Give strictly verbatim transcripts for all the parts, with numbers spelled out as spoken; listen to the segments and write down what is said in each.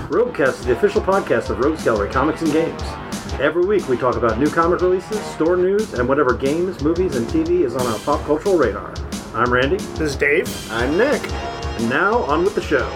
Roguecast is the official podcast of Rogues Gallery Comics and Games. Every week we talk about new comic releases, store news, and whatever games, movies, and T V is on our pop cultural radar. I'm Randy. This is Dave. I'm Nick. And now, on with the show.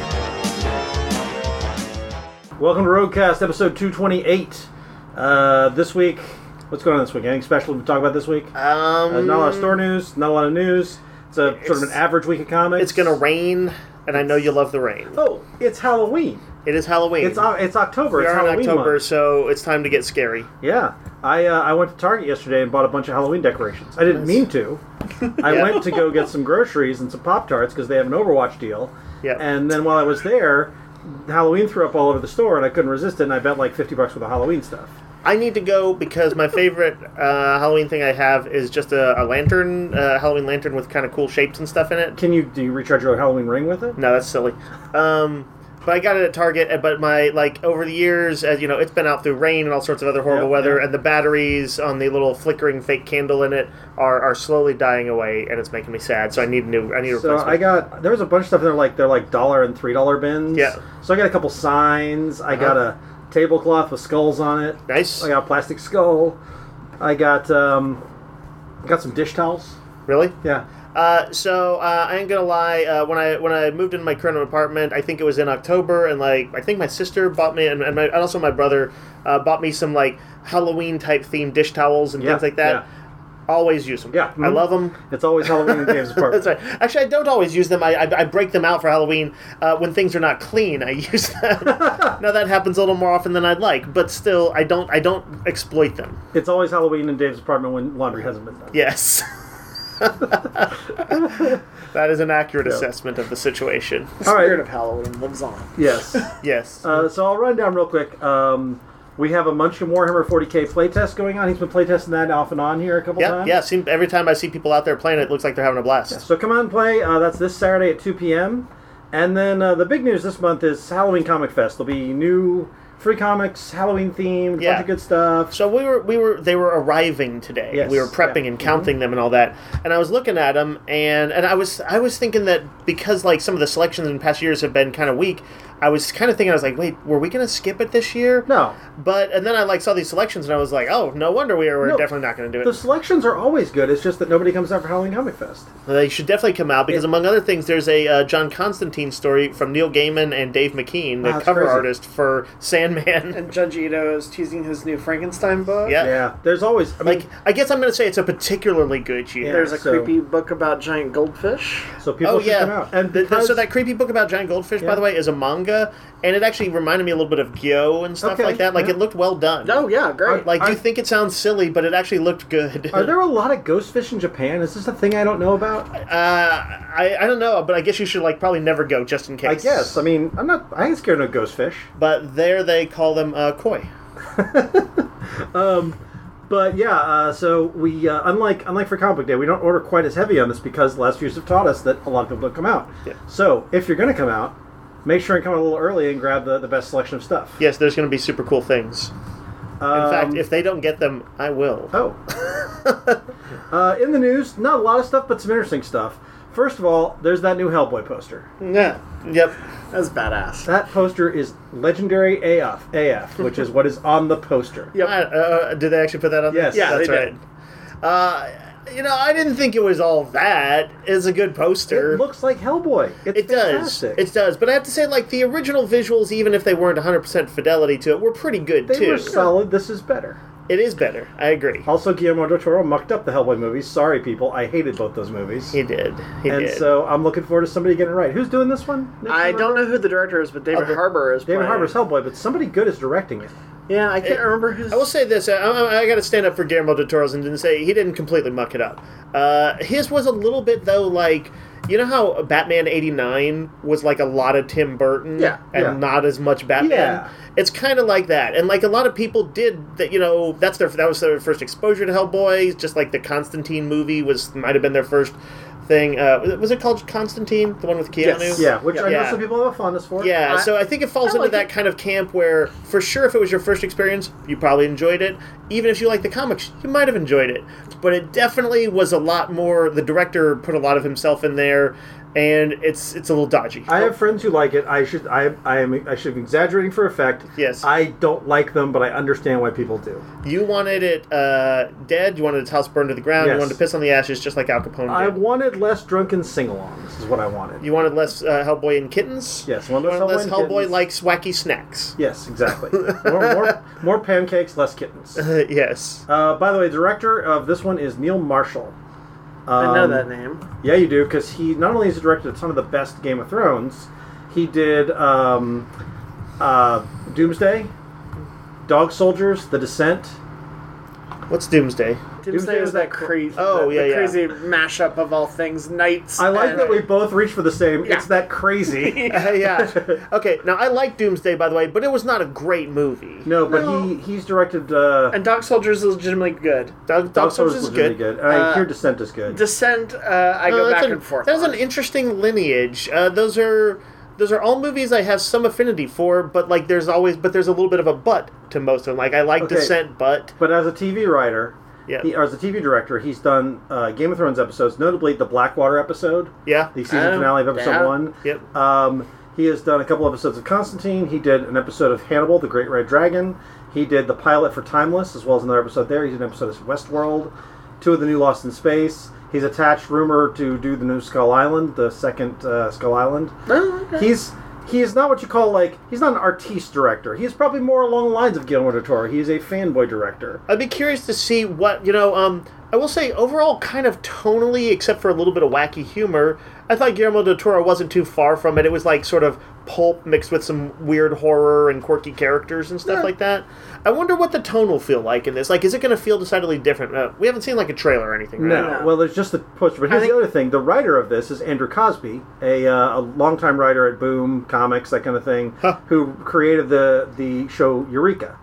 Welcome to Roguecast, episode two twenty-eight. Uh, this week, what's going on this week? Anything special to talk about this week? Um, uh, not a lot of store news, not a lot of news. It's a it's, sort of an average week of comics. It's going to rain, and I know you love the rain. Oh, it's Halloween. It is Halloween. It's uh, it's October. We it's are Halloween in October, month. So it's time to get scary. Yeah. I uh, I went to Target yesterday and bought a bunch of Halloween decorations. I didn't nice. mean to. I Yeah. went to go get some groceries and some Pop-Tarts because they have an Overwatch deal. Yeah. And then while I was there, Halloween threw up all over the store and I couldn't resist it, and I bet like fifty bucks worth of Halloween stuff. I need to go because my favorite uh, Halloween thing I have is just a, a lantern, a Halloween lantern with kind of cool shapes and stuff in it. Can you do you recharge your Halloween ring with it? No, that's silly. Um, but I got it at Target. But my like over the years, as you know, it's been out through rain and all sorts of other horrible Yep, weather, yep. and the batteries on the little flickering fake candle in it are, are slowly dying away, and it's making me sad. So I need new. I need a So replacement. I got there was a bunch of stuff in there like they're like dollar and three dollar bins. Yeah. So I got a couple signs. I got a tablecloth with skulls on it. Nice. I got a plastic skull. I got um, I got some dish towels. Really? Yeah. Uh, so uh, I ain't gonna lie. Uh, when I when I moved into my current apartment, I think it was in October, and like I think my sister bought me, and, and, my, and also my brother uh, bought me some like Halloween type themed dish towels and Yeah, things like that. yeah. Always use them. Yeah. I love them. It's always Halloween in Dave's apartment. That's right. Actually, I don't always use them. I, I, I break them out for Halloween uh, when things are not clean. I use them. Now that happens a little more often than I'd like, but still, I don't I don't exploit them. It's always Halloween in Dave's apartment when laundry hasn't been done. Yes. That is an accurate Yeah. assessment of the situation. The All right. spirit of Halloween lives on. Yes. Yes. Uh, so I'll run down real quick. Um, we have a Munchkin Warhammer forty K playtest going on. He's been playtesting that off and on here a couple yeah, times. yeah. See, every time I see people out there playing it, it looks like they're having a blast. So come on and play. Uh, that's this Saturday at two p.m. And then uh, the big news this month is Halloween Comic Fest. There'll be new free comics, Halloween themed, Yeah. bunch of good stuff. So we were, we were, they were arriving today. Yes, We were prepping yeah. and counting them and all that. And I was looking at them, and, and I was, I was thinking that because like some of the selections in past years have been kind of weak, I was kind of thinking, I was like, wait, were we going to skip it this year? No. But and then I like saw these selections, and I was like, oh, no wonder we are. We're No, definitely not going to do The it. selections are always good. It's just that nobody comes out for Halloween Comic Fest. They should definitely come out because It- among other things, there's a uh, John Constantine story from Neil Gaiman and Dave McKean, the Wow, that's cover crazy. artist for Sandman. And Judge Ito is teasing his new Frankenstein book. Yeah. Yeah. There's always... I mean, Like, I guess I'm going to say it's a particularly good year. Yeah. There's a so- creepy book about giant goldfish. so people Oh should yeah, come out. And The- the- because, so that creepy book about giant goldfish, Yeah. by the way, is a manga, and it actually reminded me a little bit of Gyo and stuff Okay, like that. Like yeah. it looked well done. Oh, yeah, great. Like you I- think it sounds silly, but it actually looked good. Are there a lot of ghost fish in Japan? Is this a thing I don't know about? Uh, I I don't know, but I guess you should like probably never go just in case. I guess. I mean, I'm not... I ain't scared of ghost fish. But there they call them uh, koi. But yeah, uh, so we uh, unlike unlike for Comic Book Day, we don't order quite as heavy on this because the last few years have taught us that a lot of people don't come out. Yeah. So if you're going to come out, make sure and come out a little early and grab the, the best selection of stuff. Yes, there's going to be super cool things. In Um, fact, if they don't get them, I will. oh, uh, in the news, not a lot of stuff, but some interesting stuff. First of all, there's that new Hellboy poster. Yeah, Yep. that's badass. That poster is legendary A F, A F, which is what is on the poster. Yep. Uh, uh, did they actually put that on Yes. there? Yeah, that's they right. Uh, you know, I didn't think it was all that. It's a good poster. It looks like Hellboy. It's It does. fantastic. It does. But I have to say, like, the original visuals, even if they weren't one hundred percent fidelity to it, were pretty good, They too. were solid. This is better. It is better. I agree. Also, Guillermo del Toro mucked up the Hellboy movies. Sorry, people. I hated both those movies. He did. He and did. so I'm looking forward to somebody getting it right. Who's doing this one? Nick, I you don't remember? know who the director is, but David Oh, the- Harbour is David playing. Harbour's Hellboy, but somebody good is directing it. Yeah, I can't It- remember who's... I will say this. I, I, I got to stand up for Guillermo del Toro's and didn't say he didn't completely muck it up. Uh, his was a little bit, though, like... You know how Batman eighty-nine was like a lot of Tim Burton Yeah, and yeah. not as much Batman? Yeah. It's kind of like that. And like a lot of people did that, you know, that's their that was their first exposure to Hellboy, just like the Constantine movie was might have been their first thing. Uh, was it called Constantine? The one with Keanu? Yes. Yeah, which I know Yeah. some people have a fondness for. Yeah, I- so I think it falls I into like that it. kind of camp where, for sure, if it was your first experience, you probably enjoyed it. Even if you like the comics, you might have enjoyed it. But it definitely was a lot more. The director put a lot of himself in there. and it's it's a little dodgy. I have friends who like it. I should I I am I should be exaggerating for effect. Yes. I don't like them, but I understand why people do. You wanted it uh, dead. You wanted its house burned to the ground. Yes. You wanted to piss on the ashes, just like Al Capone did. I wanted less drunken sing-alongs. Is what I wanted. You wanted less uh, Hellboy and kittens. Yes, You one less wanted less Hellboy and Hellboy kittens. likes wacky snacks. Yes, exactly. more, more more pancakes, less kittens. Yes. Uh, by the way, the director of this one is Neil Marshall. I know Um, that name. Yeah, you do, because he not only has he directed a ton of the best Game of Thrones, he did um, uh, Doomsday, Dog Soldiers, The Descent. What's Doomsday? Doomsday Doomsday was is that that- crazy, Oh, the, yeah, the yeah. crazy mashup of all things, knights. I like and- that we both reached for the same. Yeah. It's that crazy. Uh, yeah. Okay. Now I like Doomsday, by the way, but it was not a great movie. No, but No. he he's directed. Uh, And Dog Soldiers is legitimately good. Dog, Dog Dog Soldiers Soldiers is legitimately good. good. And I Uh, hear Descent is good. Descent, uh, I go Uh, that's back an- and forth. That's on. an interesting lineage. Uh, those are those are all movies I have some affinity for, but like there's always but there's a little bit of a but to most of them. Like I like Okay. Descent, but But as a T V writer, yeah, he, or as a T V director, he's done uh, Game of Thrones episodes, notably the Blackwater episode, yeah, the season Oh, finale of episode yeah. one. yep. Um, he has done a couple episodes of Constantine. He did an episode of Hannibal, the Great Red Dragon. He did the pilot for Timeless, as well as another episode there. He did an episode of Westworld, two of the new Lost in Space. He's attached, rumor, to do the new Skull Island, the second uh, Skull Island. Oh, okay. He's he is not what you call like he's not an artiste director. He's probably more along the lines of Guillermo del Toro. He is a fanboy director. I'd be curious to see what you know. Um, I will say overall, kind of tonally, except for a little bit of wacky humor, I thought Guillermo del Toro wasn't too far from it. It was like sort of pulp mixed with some weird horror and quirky characters and stuff Yeah. like that. I wonder what the tone will feel like in this. Like, is it going to feel decidedly different? Uh, we haven't seen like a trailer or anything, right? No, No. well, there's just the poster. But here's think- the other thing: the writer of this is Andrew Cosby, a uh, a longtime writer at Boom Comics, that kind of thing, Huh. who created the the show Eureka.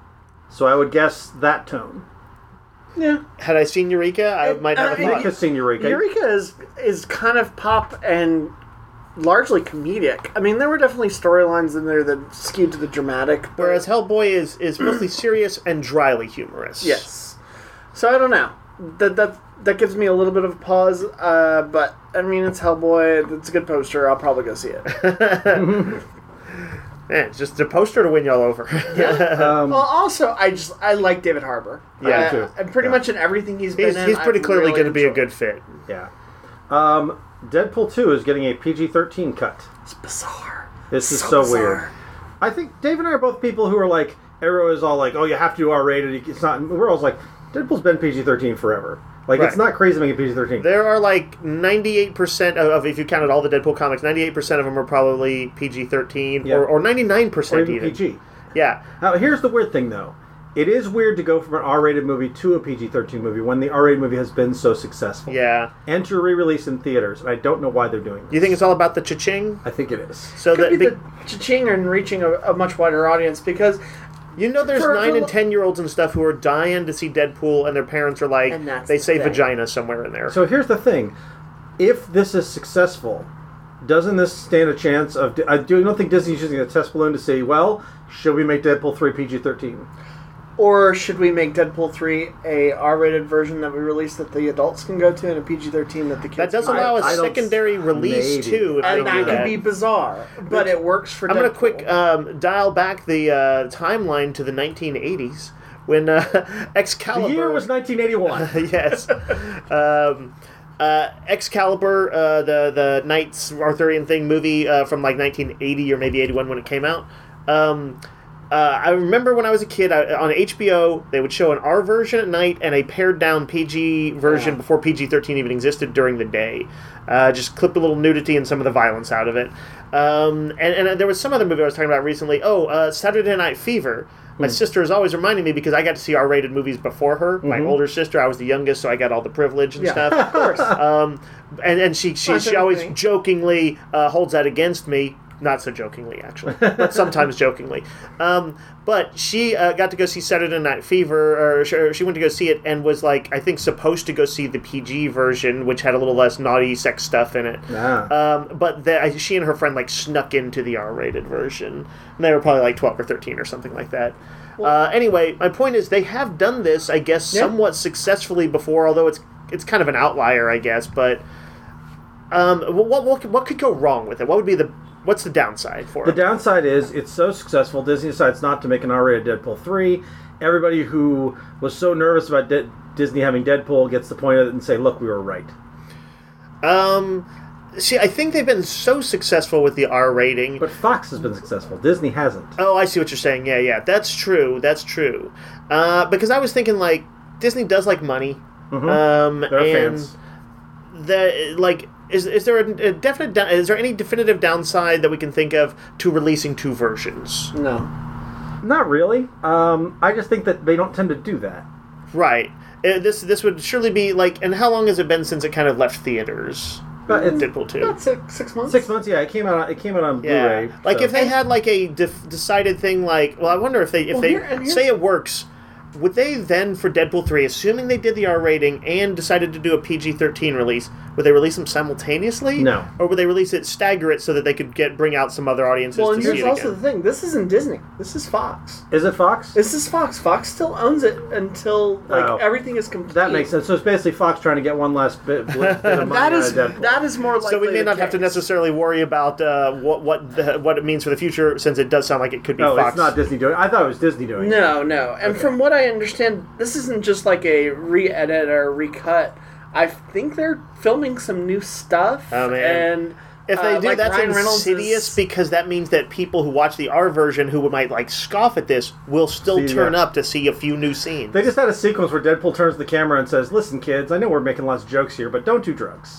So I would guess that tone. yeah. Had I seen Eureka, I might not have Uh, thought. Nick has seen Eureka. Eureka is is kind of pop and largely comedic. I mean, there were definitely storylines in there that skewed to the dramatic. But Whereas Hellboy is is mostly serious and dryly humorous. yes, so I don't know. That that that gives me a little bit of a pause. Uh, but I mean, it's Hellboy. It's a good poster. I'll probably go see it. Man, it's just a poster to win y'all over. Um, Well, also, I just I like David Harbour. Yeah, uh, too. And pretty Yeah. much in everything he's been he's in, he's pretty I've clearly really going to be a enjoyed. good fit. yeah. Um, Deadpool two is getting a P G thirteen cut. It's bizarre. This is so, bizarre. weird. I think Dave and I are both people who are like, Arrow is all like, oh, you have to do R rated. It's not. We're all like, Deadpool's been P G thirteen forever. Like, it's Right. not crazy to make it P G thirteen. There are like ninety-eight percent of, of, if you counted all the Deadpool comics, ninety-eight percent of them are probably P G thirteen, Yeah. or, or ninety-nine Or percent even even. P G. Yeah. Now, here's the weird thing, though. It is weird to go from an R rated movie to a P G thirteen movie when the R rated movie has been so successful. Yeah. And to re-release in theaters, and I don't know why they're doing this. You think it's all about the cha-ching? I think it is. So Could that be be, the cha-ching and reaching a, a much wider audience because you know there's for- nine for- and ten year olds and stuff who are dying to see Deadpool, and their parents are like, And that's they the say thing. vagina somewhere in there. So here's the thing. If this is successful, doesn't this stand a chance of... I do not think Disney's using a test balloon to say, well, should we make Deadpool three P G thirteen? or should we make Deadpool three a R-rated version that we release that the adults can go to and a P G thirteen that the kids that does can allow I- a I don't- secondary release maybe. too. If and they that do could that. be bizarre, but it works for I'm Deadpool. going to quick um, dial back the uh, timeline to the nineteen eighties when uh, Excalibur. The year was nineteen eighty-one. yes. Um, uh, Excalibur, uh, the the Knights Arthurian thing movie uh, from like nineteen eighty or maybe eighty-one when it came out. Um, uh, I remember when I was a kid I, on H B O, they would show an R version at night and a pared down P G version Yeah. before P G thirteen even existed during the day. Uh, just clip a little nudity and some of the violence out of it. Um, and, and there was some other movie I was talking about recently. Oh, uh, Saturday Night Fever. My sister is always reminding me because I got to see R-rated movies before her. My older sister, I was the youngest, so I got all the privilege and Yeah, stuff. of course. Um, and, and she she, That's she always everything. jokingly uh, holds that against me. Not so jokingly, actually, but sometimes jokingly. Um, but she uh, got to go see Saturday Night Fever, or she, or she went to go see it and was like, I think, supposed to go see the P G version, which had a little less naughty sex stuff in it. Ah. Um, but the, she and her friend like snuck into the R-rated version, and they were probably like twelve or thirteen or something like that. Uh, anyway, my point is they have done this, I guess, Yeah. somewhat successfully before, although it's it's kind of an outlier, I guess. But Um, what, what what could go wrong with it? What would be the what's the downside for The it? downside is it's so successful, Disney decides not to make an R-rated Deadpool three. Everybody who was so nervous about De- Disney having Deadpool gets the point of it and say, look, we were right. Um, see, I think they've been so successful with the R rating. But Fox has been successful. Disney hasn't. Oh, I see what you're saying. Yeah, yeah, that's true. That's true. Uh, because I was thinking, like, Disney does like money. Mm-hmm. Um, They're and fans. the like, is is there a, a definite? da- Is there any definitive downside that we can think of to releasing two versions? No. Not really. Um, I just think that they don't tend to do that. Right. Uh, this this would surely be like. And how long has it been since it kind of left theaters? But it's Deadpool two. About six, six months? six months. Yeah, it came out. On, it came out on Yeah. Blu-ray. Like so- if they had like a def- decided thing, like, well, I wonder if they if Well, they here- and here's- say it works. Would they then, for Deadpool three, assuming they did the R rating and decided to do a P G thirteen release, would they release them simultaneously? No. Or would they release it, stagger it, so that they could get bring out some other audiences Well, to and see here's it also again? the thing. This isn't Disney. This is Fox. Is it Fox? This is Fox. Fox still owns it until like Oh. everything is complete. That makes sense. So it's basically Fox trying to get one last bit, bit of money That out is of Deadpool. that is more likely. So we may the not have to case. necessarily worry about uh, what what the, what it means for the future, since it does sound like it could be No, Fox. it's not Disney doing it. I thought it was Disney doing it. No, no. And Okay. from what I understand, this isn't just like a re-edit or recut. I think they're filming some new stuff. Oh, man. And If they uh, do, like that's Ryan Reynolds insidious is- because that means that people who watch the R version who might like scoff at this will still See, turn yeah. up to see a few new scenes. They just had a sequence where Deadpool turns to the camera and says, "Listen, kids, I know we're making lots of jokes here, but don't do drugs."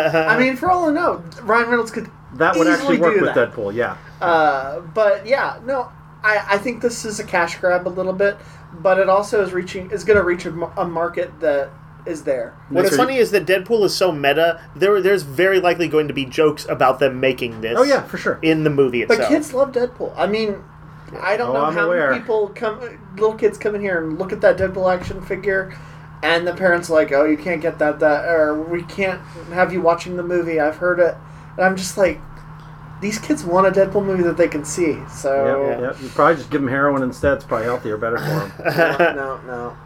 I mean, for all I know, Ryan Reynolds could That would actually easily work do with that. Deadpool. Yeah. Uh, but yeah, no, I, I think this is a cash grab a little bit, but it also is reaching is going to reach a, mar- a market that is there. What's Nick, are funny is that Deadpool is so meta. There, there's very likely going to be jokes about them making this. Oh yeah, for sure. in the movie But itself. kids love Deadpool. I mean, I don't Oh, know I'm how aware. many people come, little kids come in here and look at that Deadpool action figure, and the parents are like, "Oh, you can't get that, that, or we can't have you watching the movie." I've heard it, and I'm just like, these kids want a Deadpool movie that they can see. So Yep, yep. You probably just give them heroin instead. It's probably healthier, better for them. no, no, no.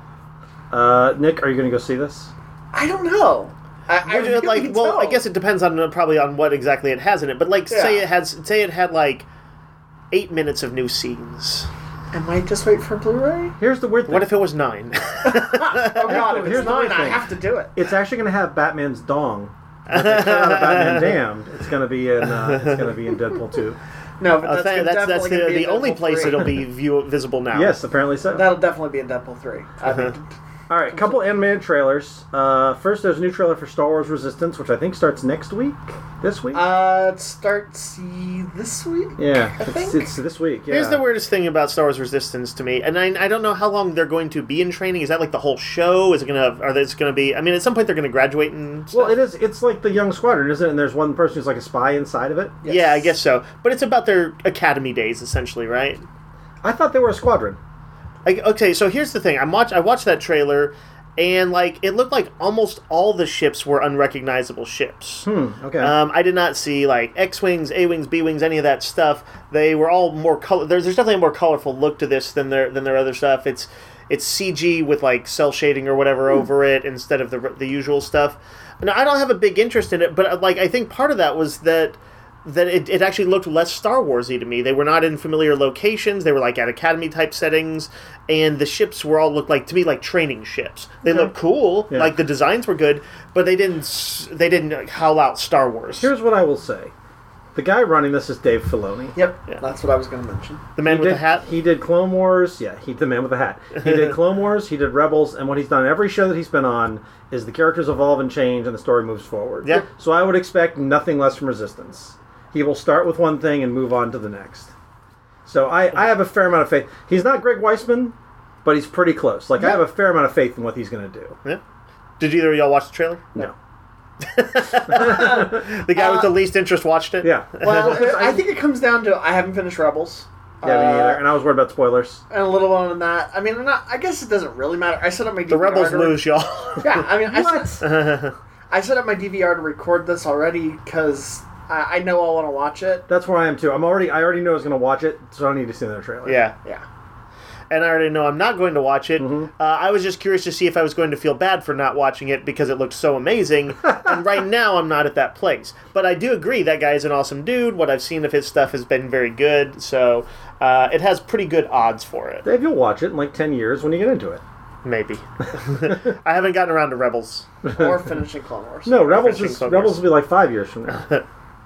Uh, Nick, are you going to go see this? I don't know. I, I Would you, really like, well, I don't. guess it depends on uh, probably on what exactly it has in it. But like, say Yeah. it has, say it had like eight minutes of new scenes. I might just wait for Blu-ray. Here's the weird thing. What if it was nine? Oh god, if Here's it's the weird nine, I thing. have to do it. It's actually going to have Batman's dong. If they cut out of Batman Damned, it's going to be in. Uh, it's going to be in Deadpool two. No, but Uh, that's, th- gonna- that's that's definitely the, gonna be the in only Deadpool place three. it'll be view- visible now. Yes, apparently so. That'll definitely be in Deadpool three. I mean, All right, couple animated trailers. Uh, first, there's a new trailer for Star Wars Resistance, which I think starts next week. This week? uh, it starts uh, this week. yeah, I it's, think- it's this week. Yeah. Here's the weirdest thing about Star Wars Resistance to me, and I, I don't know how long they're going to be in training. Is that like the whole show? Is it gonna? Are they going to be? I mean, at some point they're going to graduate and stuff. Well, it is. It's like the Young Squadron, isn't it? And there's one person who's like a spy inside of it. Yes. Yeah, I guess so. But it's about their academy days, essentially, right? I thought they were a squadron. Like, okay, so here's the thing. I watch. I watched that trailer, and like it looked like almost all the ships were unrecognizable ships. Hmm. Okay. Um, I did not see like X wings, A wings, B wings, any of that stuff. They were all more color. There's, there's definitely a more colorful look to this than their than their other stuff. It's it's C G with like cell shading or whatever over it instead of the the usual stuff. Now I don't have a big interest in it, but like I think part of that was that. that it, it actually looked less Star Warsy to me. They were not in familiar locations. They were like at academy type settings, and the ships were all looked like to me like training ships. They Okay. looked cool, Yeah. like the designs were good, but they didn't s- they didn't like, howl out Star Wars. Here's what I will say: the guy running this is Dave Filoni. Yep, Yeah. that's what I was going to mention. the man He with did, the hat. He did Clone Wars. Yeah, he the man with the hat. He did Clone Wars. He did Rebels, and what he's done every show that he's been on is the characters evolve and change, and the story moves forward. Yeah. So I would expect nothing less from Resistance. He will start with one thing and move on to the next. So I, I have a fair amount of faith. He's not Greg Weisman, but he's pretty close. Like I Yeah. have a fair amount of faith in what he's going to do. Yeah. Did either of y'all watch the trailer? No. The guy with the least interest watched it. Yeah. Well, I think it comes down to I haven't finished Rebels. Yeah, me Uh, neither. And I was worried about spoilers. And a little on that. I mean, I'm not, I guess it doesn't really matter. I set up my D V R The rebels to lose, y'all. Yeah, I mean, I What? set, I set up my D V R to record this already because I, I know I want to watch it. That's where I am too. I'm already. I already know I was going to watch it, so I don't need to see another trailer. Yeah. Yeah. and I already know I'm not going to watch it. Mm-hmm. Uh, I was just curious to see if I was going to feel bad for not watching it because it looked so amazing. And right now, I'm not at that place. But I do agree that guy is an awesome dude. What I've seen of his stuff has been very good, so uh, it has pretty good odds for it. Dave, you'll watch it in like ten years when you get into it. Maybe. I haven't gotten around to Rebels. Or finishing Clone Wars. No, Rebels Finishing is Clone Rebels Wars. will be like five years from now.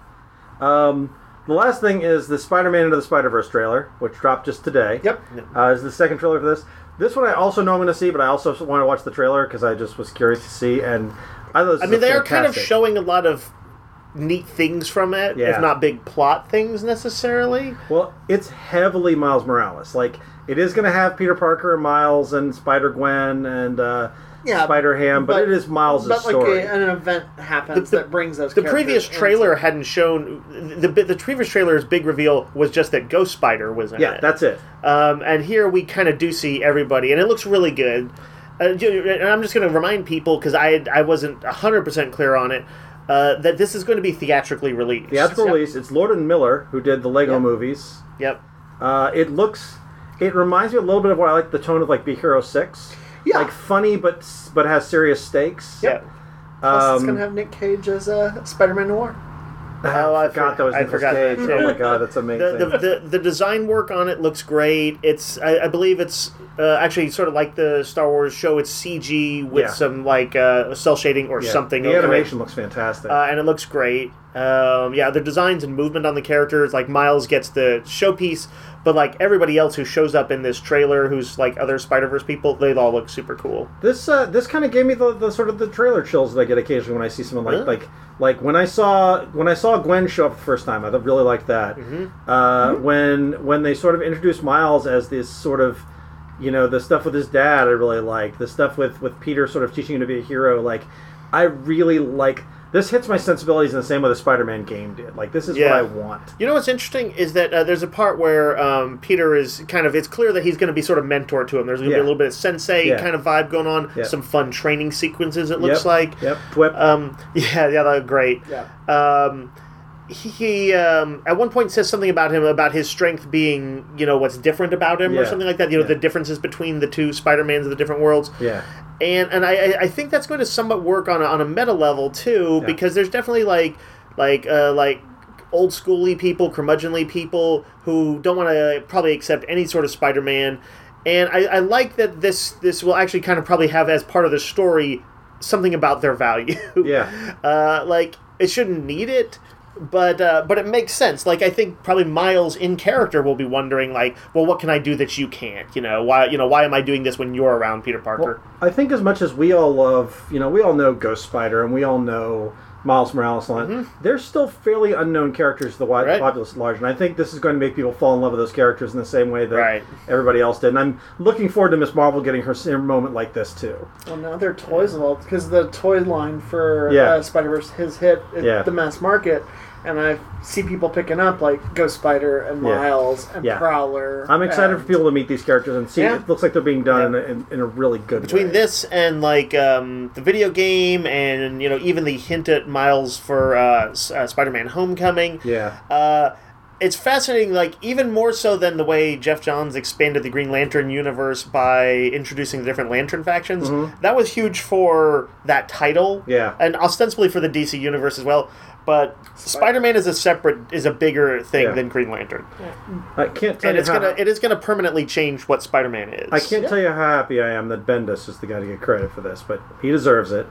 um, the last thing is the Spider-Man Into the Spider-Verse trailer, which dropped just today. Yep. Uh, is the second trailer for this. This one I also know I'm going to see, but I also want to watch the trailer because I just was curious to see. And I thought this I was mean, they are kind of fantastic. showing a lot of neat things from it, Yeah. if not big plot things necessarily. Well, it's heavily Miles Morales. Like, it is going to have Peter Parker and Miles and Spider-Gwen and uh, Yeah, Spider-Ham, but, but- it is Miles' But like story. a, an event happens The- that brings those The characters previous into- trailer hadn't shown the the previous trailer's big reveal was just that Ghost Spider was in yeah, it. that's it. Um, and here we kind of do see everybody, and it looks really good. Uh, and I'm just going to remind people because I I wasn't one hundred percent clear on it uh, that this is going to be theatrically released. Theatrical Yep. release. It's Lord and Miller who did the Lego Yep. movies. Yep. Uh, it looks. It reminds me a little bit of what I like the tone of like Big Hero Six. Yeah. Like funny, but but has serious stakes. Yep. Plus, it's Um, going to have Nick Cage as uh, Spider-Man Noir. Oh, I forgot for- that was I Nicolas forgot that, Cage. too. Oh my god, that's amazing. The, the, the, the design work on it looks great. It's I, I believe it's uh, actually sort of like the Star Wars show. It's C G with Yeah. some like uh, cell shading or Yeah, something. The over it. animation looks fantastic. Uh, and it looks great. Um, yeah, the designs and movement on the characters, like Miles gets the showpiece, but like everybody else who shows up in this trailer, who's like other Spider-Verse people, they all look super cool. This uh, this kind of gave me the, the sort of the trailer chills that I get occasionally when I see someone like Really? like like when I saw when I saw Gwen show up the first time. I really liked that. Mm-hmm. Uh, when when they sort of introduced Miles as this sort of, you know, the stuff with his dad, I really liked the stuff with with Peter sort of teaching him to be a hero. Like, I really like. This hits my sensibilities in the same way the Spider-Man game did. Like, this is Yeah. what I want. You know what's interesting is that uh, there's a part where um, Peter is kind of, it's clear that he's going to be sort of mentor to him. There's going to Yeah. be a little bit of sensei Yeah. kind of vibe going on. Yeah. Some fun training sequences, it looks Yep. like. Yep. Twip. Um, yeah, yeah, that was great. Yeah. Um, he, he um, at one point says something about him about his strength being, you know, what's different about him or Yeah. something like that. You know, Yeah. the differences between the two Spider-Mans of the different worlds. yeah. And and I, I think that's going to somewhat work on a, on a meta level too, Yeah. because there's definitely like like uh, like old schooly people, curmudgeonly people who don't want to probably accept any sort of Spider-Man. And I, I like that this this will actually kind of probably have as part of the story something about their value. Yeah. Uh, like it shouldn't need it, but uh, but it makes sense. Like I think probably Miles in character will be wondering like, well, what can I do that you can't? You know why? You know why am I doing this when you're around, Peter Parker? Well, I think as much as we all love, you know, we all know Ghost Spider and we all know Miles Morales and all that, they're still fairly unknown characters to the wide Right. populace at large. And I think this is going to make people fall in love with those characters in the same way that Right. everybody else did. And I'm looking forward to Miss Marvel getting her same moment like this, too. Well, now their toys evolved because the toy line for Yeah. uh, Spider-Verse has hit at Yeah. the mass market, and I see people picking up like Ghost Spider and Yeah. Miles and Yeah. Prowler. I'm excited and- for people to meet these characters and see. Yeah. It looks like they're being done Yeah. in, a, in, in a really good Between way. this and like um, the video game, and you know even the hint at Miles for uh, S- uh, Spider-Man: Homecoming, Yeah. uh, it's fascinating. Like even more so than the way Jeff Johns expanded the Green Lantern universe by introducing the different Lantern factions. That was huge for that title, Mm-hmm. Yeah. and ostensibly for the D C universe as well. But Spider-Man is a separate, is a bigger thing Yeah. than Green Lantern, I can't tell and you it's how, gonna it is gonna permanently change what Spider-Man is. I can't tell you how happy I am that Bendis is the guy to get credit for this, but he deserves it.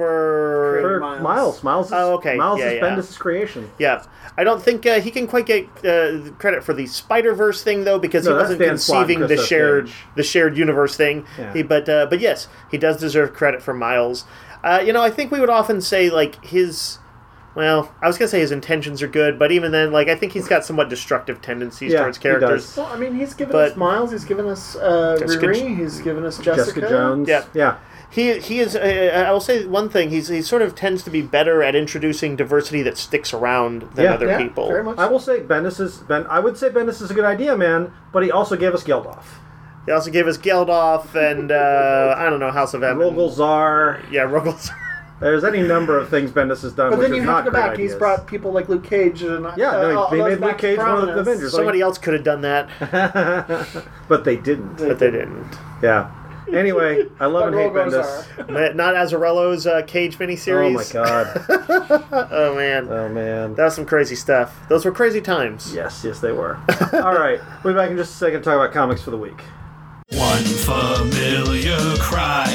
for For Miles. Miles. Miles is, Oh, okay. Miles Yeah, is yeah. Bendis' creation. Yeah, I don't think uh, he can quite get uh, credit for the Spider Verse thing though, because No, he that's wasn't Dan Slott and conceiving the Christoph shared Gage. the shared universe thing. Yeah. He, but uh, but yes, he does deserve credit for Miles. Uh, you know, I think we would often say like his. Well, I was gonna say his intentions are good, but even then, like I think he's got somewhat destructive tendencies Yeah, towards he characters. does. Well, I mean, he's given But- us Miles. He's given us uh, Jessica Riri. J- He's given us Jessica, Jessica Jones. Yeah. Yeah. He he is. Uh, I will say one thing. He's he sort of tends to be better at introducing diversity that sticks around than Yeah. other Yeah, people. very much. I will say Bendis is Ben. I would say Bendis is a good idea, man. But he also gave us Geldof, He also gave us Geldof and uh, I don't know House of M. Rogol Zar. Yeah, Ruggles. There's any number of things Bendis has done, But which then you is have not to go great back. ideas. He's brought people like Luke Cage and Yeah, uh, no, all he those made back Luke to Cage one of the prominence. Avengers. Somebody else could have done that, But they didn't. but they didn't. Yeah. Anyway, I love and hate But logos Bendis. Not Azzarello's uh, Cage miniseries. Oh my god. Oh man, Oh man. that was some crazy stuff. Those were crazy times. Yes, yes they were. All right, we'll be back in just a second to talk about comics for the week. One familiar cry.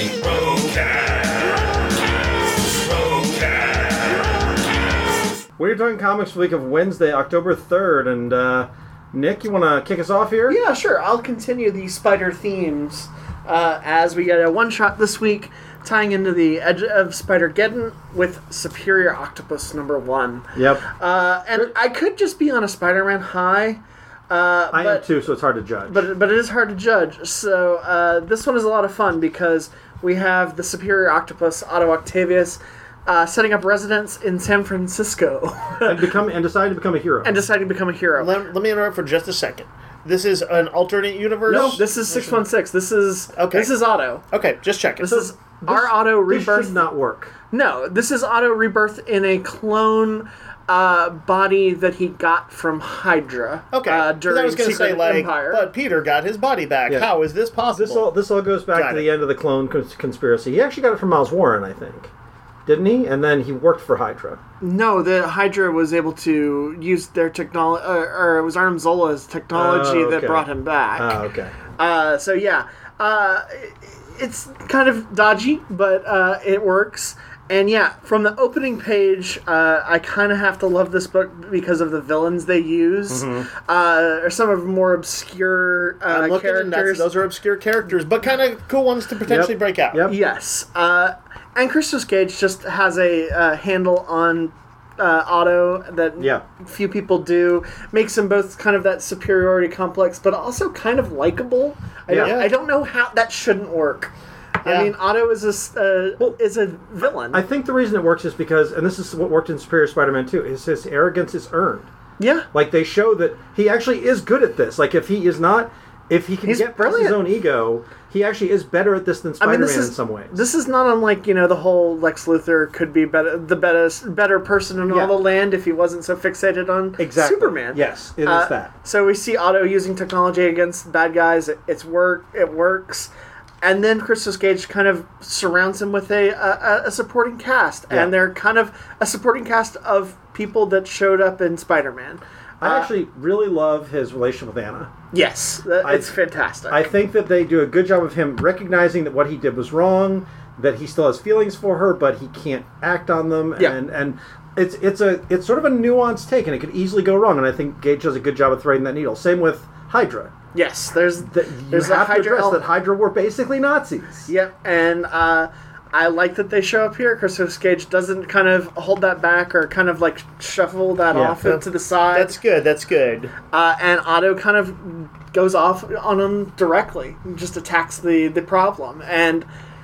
We're talking comics for the week of Wednesday, October third, and uh, Nick, you want to kick us off here? Yeah, sure. I'll continue the spider themes uh, as we get a one shot this week, tying into the Edge of Spider-Geddon with Superior Octopus number one. Yep. Uh, and I could just be on a Spider-Man high. Uh, I but, am too, so it's hard to judge. But but it is hard to judge. So uh, this one is a lot of fun because we have the Superior Octopus, Otto Octavius, uh, setting up residence in San Francisco and become and decided to become a hero. and deciding to become a hero. Let, let me interrupt for just a second. This is an alternate universe. No, this is six one six. This is Okay. This is Otto. Okay, just checking. This is our Otto this rebirth. should not work. No, this is Otto rebirth in a clone uh, body that he got from Hydra. Okay, uh, 'cause during I was going to Secret say like, Empire. but Peter got his body back. Yeah. How is this possible? This all this all goes back Got to it. the end of the clone cons- conspiracy. He actually got it from Miles Warren, I think, didn't he? And then he worked for Hydra. No, the Hydra was able to use their technology, or, or it was Arnim Zola's technology Oh, that okay. brought him back. Ah, okay. Uh, so yeah, uh, it's kind of dodgy, but uh, it works. And yeah, from the opening page, uh, I kind of have to love this book because of the villains they use, Mm-hmm. uh, or some of the more obscure uh, I'm looking, and that's, characters. those are obscure characters, but kind of cool ones to potentially Yep. break out. Yep. Yes, uh, and Christos Gage just has a uh, handle on uh, Otto that Yeah. few people do. Makes him both kind of that superiority complex, but also kind of likable. I, Yeah. don't, I don't know how that shouldn't work. Yeah. I mean, Otto is a s- uh, Well, is a villain. I think the reason it works is because, and this is what worked in Superior Spider-Man two, is his arrogance is earned. yeah, Like, they show that he actually is good at this. Like, if he is not, if he can He's get past his brilliant. own ego, he actually is better at this than I Spider-Man mean, this is in some ways. This is not unlike, you know, the whole Lex Luthor could be better, the better better person in Yeah. all the land if he wasn't so fixated on Exactly. Superman. Yes, it is Uh, that. So we see Otto using technology against bad guys. It, it's work. It works. And then Christos Gage kind of surrounds him with a a, a supporting cast, Yeah. and they're kind of a supporting cast of people that showed up in Spider-Man. I Uh, actually really love his relationship with Anna. yes, that- I- it's fantastic. I think that they do a good job of him recognizing that what he did was wrong, that he still has feelings for her, but he can't act on them, Yeah. and and it's it's a it's sort of a nuanced take, and it could easily go wrong. And I think Gage does a good job of threading that needle. Same with Hydra. yes, there's That you there's a have to Hydra address element. that Hydra were basically Nazis. Yep, and uh, I like that they show up here. Christos Gage doesn't kind of hold that back or kind of like shuffle that Yeah. off into the side. That's good. That's good. Uh, and Otto kind of goes off on him directly, just attacks the, the problem. And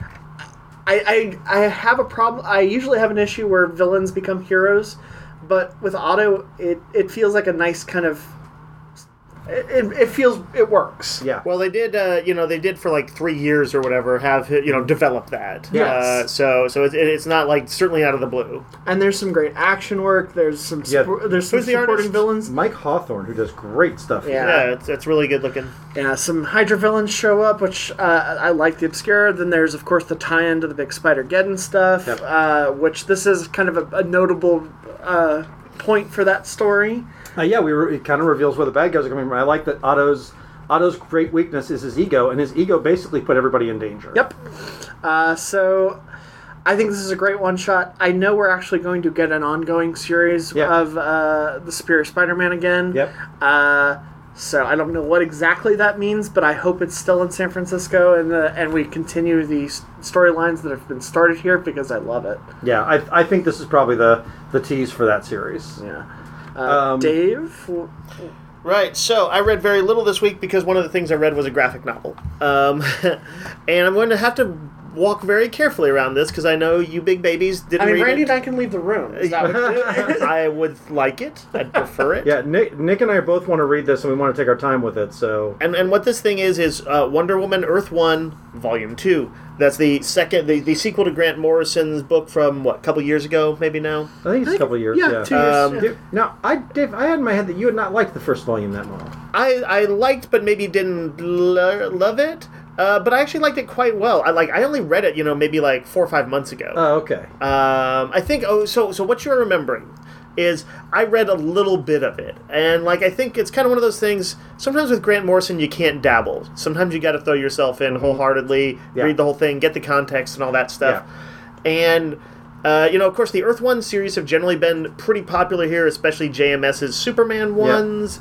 I, I I have a problem. I usually have an issue where villains become heroes, but with Otto, it, it feels like a nice kind of. It, it feels it works. Yeah. Well, they did. Uh, you know, they did for like three years or whatever. Have you know develop that? Yes. Uh, so so it's, it's not like certainly out of the blue. And there's some great action work. There's some Yeah. suppo- there's some Who's the supporting artist? villains. Mike Hawthorne, who does great stuff. here. Yeah. Yeah, it's, it's really good looking. Yeah, some Hydra villains show up, which uh, I like the obscure. Then there's, of course, the tie-in to the big Spider-Geddon stuff, Yep. uh, which this is kind of a, a notable uh, point for that story. Uh, yeah, we were, it kind of reveals where the bad guys are coming from. I like that Otto's Otto's great weakness is his ego, and his ego basically put everybody in danger. Yep. Uh, so I think this is a great one-shot. I know we're actually going to get an ongoing series Yeah. of uh, the Superior Spider-Man again. Yep. Uh, so I don't know what exactly that means, but I hope it's still in San Francisco, and the, and we continue the s- storylines that have been started here because I love it. Yeah, I, I think this is probably the, the tease for that series. Yeah. Uh, Um, Dave? Right, so I read very little this week because one of the things I read was a graphic novel. Um, and I'm going to have to walk very carefully around this because I know you big babies didn't I mean, read Randy it. and I can leave the room. Is that what I would like it. I'd prefer it. Yeah, Nick, Nick and I both want to read this, and we want to take our time with it. So, And and what this thing is is uh, Wonder Woman Earth One Volume Two. That's the second, the, the sequel to Grant Morrison's book from what, a couple years ago, maybe now. I think it's a couple of years. yeah, Yeah. two years. Um, yeah. Dave- now, I Dave, I had in my head that you had not liked the first volume that much. I I liked, but maybe didn't lo- love it. Uh, but I actually liked it quite well. I like I only read it, you know, maybe like four or five months ago. Oh, okay. Um, I think. Oh, so so what you're remembering is I read a little bit of it, and like I think it's kind of one of those things. Sometimes with Grant Morrison, you can't dabble. Sometimes you got to throw yourself in wholeheartedly, Yeah. read the whole thing, get the context and all that stuff. And uh, you know, of course, the Earth One series have generally been pretty popular here, especially J M S's Superman ones.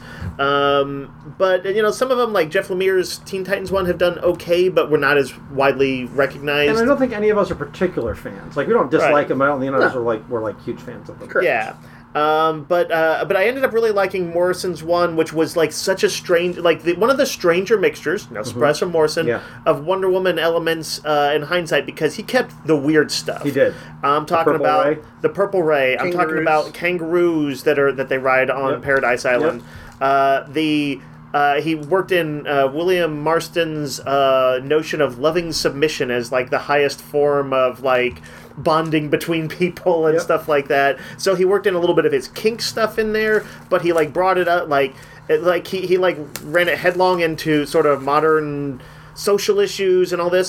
Um, but you know, some of them, like Jeff Lemire's Teen Titans one, have done okay, but were not as widely recognized. And I don't think any of us are particular fans. Like, we don't dislike Right. them, but I don't think any of us No. are like we're like huge fans of them. Correct. Yeah. Um, but uh, but I ended up really liking Morrison's one, which was like such a strange, like the, one of the stranger mixtures, no surprise from Morrison, Yeah. of Wonder Woman elements uh, in hindsight, because he kept the weird stuff. He did. I'm talking Purple about Ray? the Purple Ray. I'm talking Kangaroos. about kangaroos that are that they ride on Yep. Paradise Island. Uh, the uh, he worked in uh, William Marston's uh, notion of loving submission as like the highest form of like bonding between people and Yep. stuff like that. So he worked in a little bit of his kink stuff in there, but he like brought it up like it, like he, he like ran it headlong into sort of modern social issues and all this.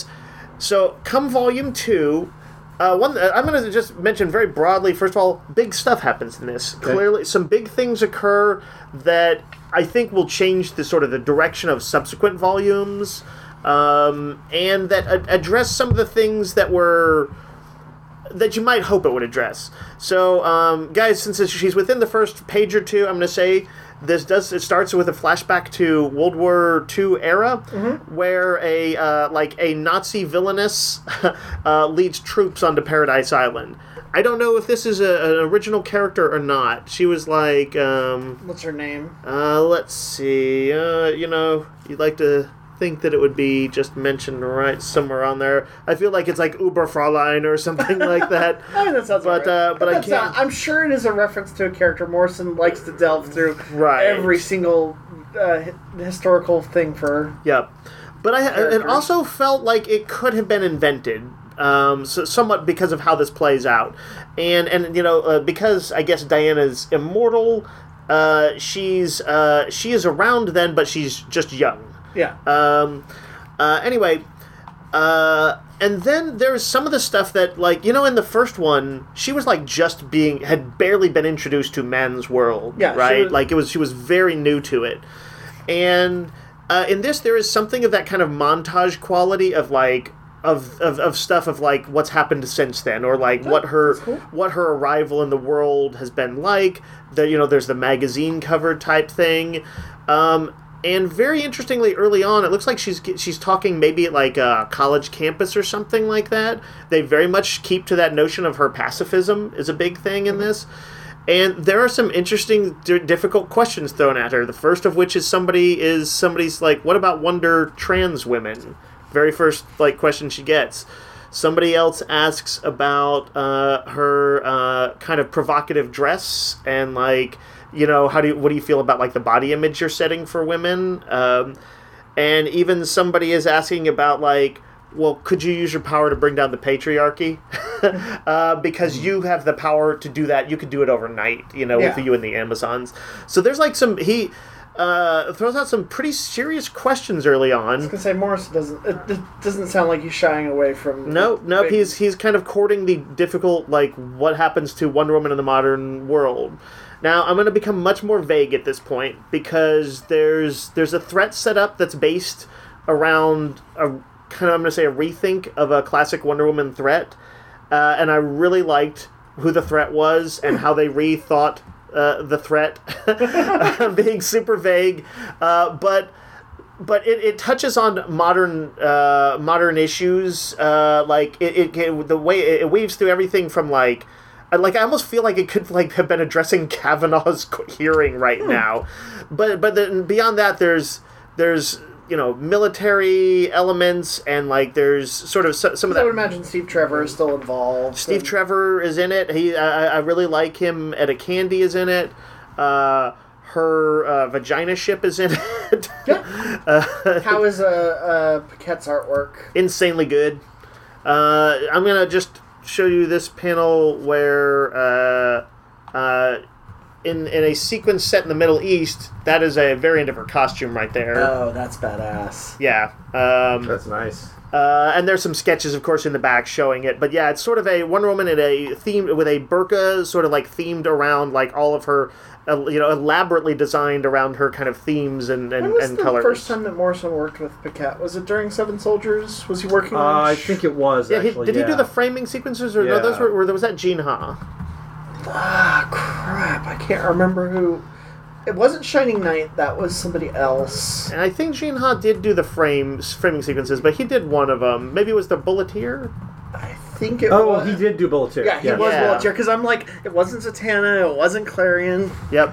So come volume two. Uh, one, uh, I'm going to just mention very broadly. First of all, big stuff happens in this. Okay. Clearly, some big things occur that I think will change the sort of the direction of subsequent volumes, um, and that a- address some of the things that were that you might hope it would address. So, um, guys, since it's- she's within the first page or two, I'm going to say this does. It starts with a flashback to World War Two era, where a uh, like a Nazi villainess uh, leads troops onto Paradise Island. I don't know if this is a, an original character or not. She was like, um, What's her name? uh, let's see, uh, you know, you'd like to think that it would be just mentioned right somewhere on there. I feel like it's like Uber Fraulein or something like that. I mean, that sounds But, right. uh, but I that's can't- not- I'm sure it is a reference to a character. Morrison likes to delve through Right. every single uh, hi- historical thing for. Yep. But I it Characters. also felt like it could have been invented, um, so, somewhat because of how this plays out, and and you know uh, because I guess Diana's immortal, uh, she's uh, she is around then, but she's just young. Yeah. Um, uh, anyway, uh, and then there's some of the stuff that, like, you know, in the first one, she was like just being had barely been introduced to man's world, Yeah, she right? was- Like it was she was very new to it, and uh, in this there is something of that kind of montage quality of like. Of, of, of stuff of like what's happened since then, or like what her that's cool. what her arrival in the world has been like. The you know there's the magazine cover type thing, um, and very interestingly early on it looks like she's she's talking maybe at like a college campus or something like that. They very much keep to that notion of her pacifism is a big thing in this. And there are some interesting, d- difficult questions thrown at her. The first of which is somebody is somebody's like, "What about wonder trans women?" Very first like question she gets. Somebody else asks about uh, her uh, kind of provocative dress and like, you know, how do you, what do you feel about like the body image you're setting for women? Um, and even somebody is asking about like, well, could you use your power to bring down the patriarchy? uh, because you have the power to do that. You could do it overnight, you know, Yeah. with you and the Amazons. So there's like some, he uh, throws out some pretty serious questions early I on. was gonna say Morrison doesn't. It, it doesn't sound like he's shying away from. Nope, nope. big- He's he's kind of courting the difficult, like, what happens to Wonder Woman in the modern world. Now, I'm going to become much more vague at this point because there's there's a threat set up that's based around a kind of, I'm going to say, a rethink of a classic Wonder Woman threat, uh, and I really liked who the threat was and how they rethought uh, the threat, being super vague, uh, but. But it, it touches on modern uh, modern issues, uh, like it, it, it the way it weaves through everything from like, I- like I almost feel like it could like have been addressing Kavanaugh's hearing right now, but but then beyond that there's there's you know, military elements, and like there's sort of so, some of I that. would imagine Steve Trevor is still involved. Steve and- Trevor is in it. He, I, I really like him. Etta Candy is in it. Uh, her uh, vagina ship is in it. Yeah. uh, How is uh, uh, Paquette's artwork? insanely good. Uh, I'm gonna just show you this panel where, uh, uh, in in a sequence set in the Middle East, that is a variant of her costume right there. Oh, that's badass. Yeah. Um, That's nice. Uh, and there's some sketches, of course, in the back showing it. But yeah, it's sort of a Wonder Woman in a theme with a burqa, sort of like themed around like all of her, uh, you know, elaborately designed around her kind of themes and and, When was and the colors. first time that Morrison worked with Paquette? Was it during Seven Soldiers? Was he working Uh, on? I think it was, Yeah, he, actually. did yeah. he do the framing sequences or no? Yeah. Those were, were was that Gene Ha? Ah, crap! I can't remember who. It wasn't Shining Knight. That was somebody else. And I think Gene Ha did do the frames framing sequences, but he did one of them. Maybe it was the Bulleteer. I think it Oh, was. he did do Bulleteer. Yeah, he yes. was Yeah. Volunteer because I'm like, it wasn't Zatanna, it wasn't Clarion. Yep.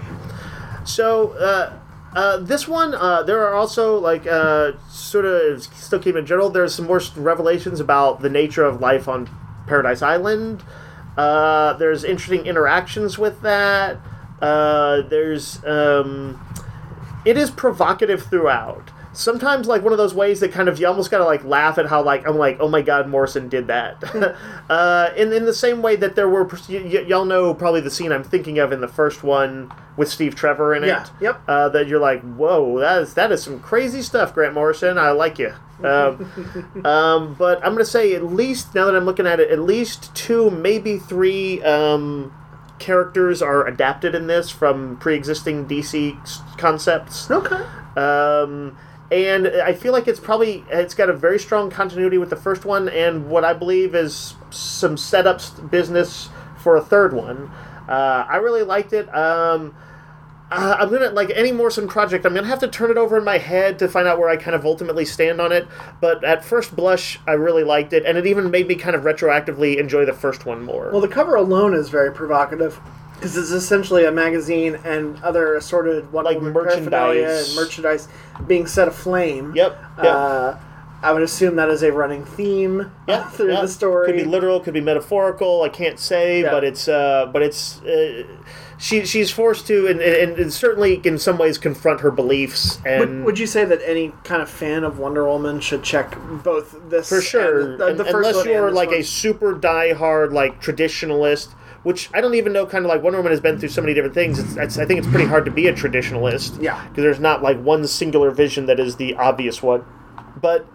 So, uh, uh, this one, uh, there are also, like, uh, sort of, still keeping it general, there's some more revelations about the nature of life on Paradise Island. Uh, there's interesting interactions with that. Uh, there's, um, it is provocative throughout. Sometimes, like, one of those ways that kind of, you almost gotta, like, laugh at how, like, I'm like, oh my god, Morrison did that. uh, in, in the same way that there were, y- y- y'all know probably the scene I'm thinking of in the first one with Steve Trevor in it. Yeah, yep. Uh, that you're like, whoa, that is, that is some crazy stuff, Grant Morrison. I like you. Um, um, but I'm going to say at least, now that I'm looking at it, at least two, maybe three um, characters are adapted in this from pre-existing D C s- concepts. Okay. Um, and I feel like it's probably, it's got a very strong continuity with the first one and what I believe is some setups business for a third one. Uh, I really liked it. Um, uh, I'm gonna, like any Morrison project, I'm gonna have to turn it over in my head to find out where I kind of ultimately stand on it. But at first blush, I really liked it, and it even made me kind of retroactively enjoy the first one more. Well, the cover alone is very provocative because it's essentially a magazine and other assorted Wonder Like Woman paraphernalia merchandise. and merchandise being set aflame. Yep. Yep. Uh, I would assume that is a running theme Yeah, through yeah. the story. Could be literal, could be metaphorical. I can't say, Yeah. but it's uh, but it's uh, she she's forced to, and, and, and certainly in some ways confront her beliefs. And Would, would you say that any kind of fan of Wonder Woman should check both this for sure, and the, the, the Un- first unless one and you're this like one? a super diehard like traditionalist, which I don't even know. Kind of like Wonder Woman has been through so many different things. It's, it's, I think it's pretty hard to be a traditionalist. Yeah. because there's not like one singular vision that is the obvious one, but.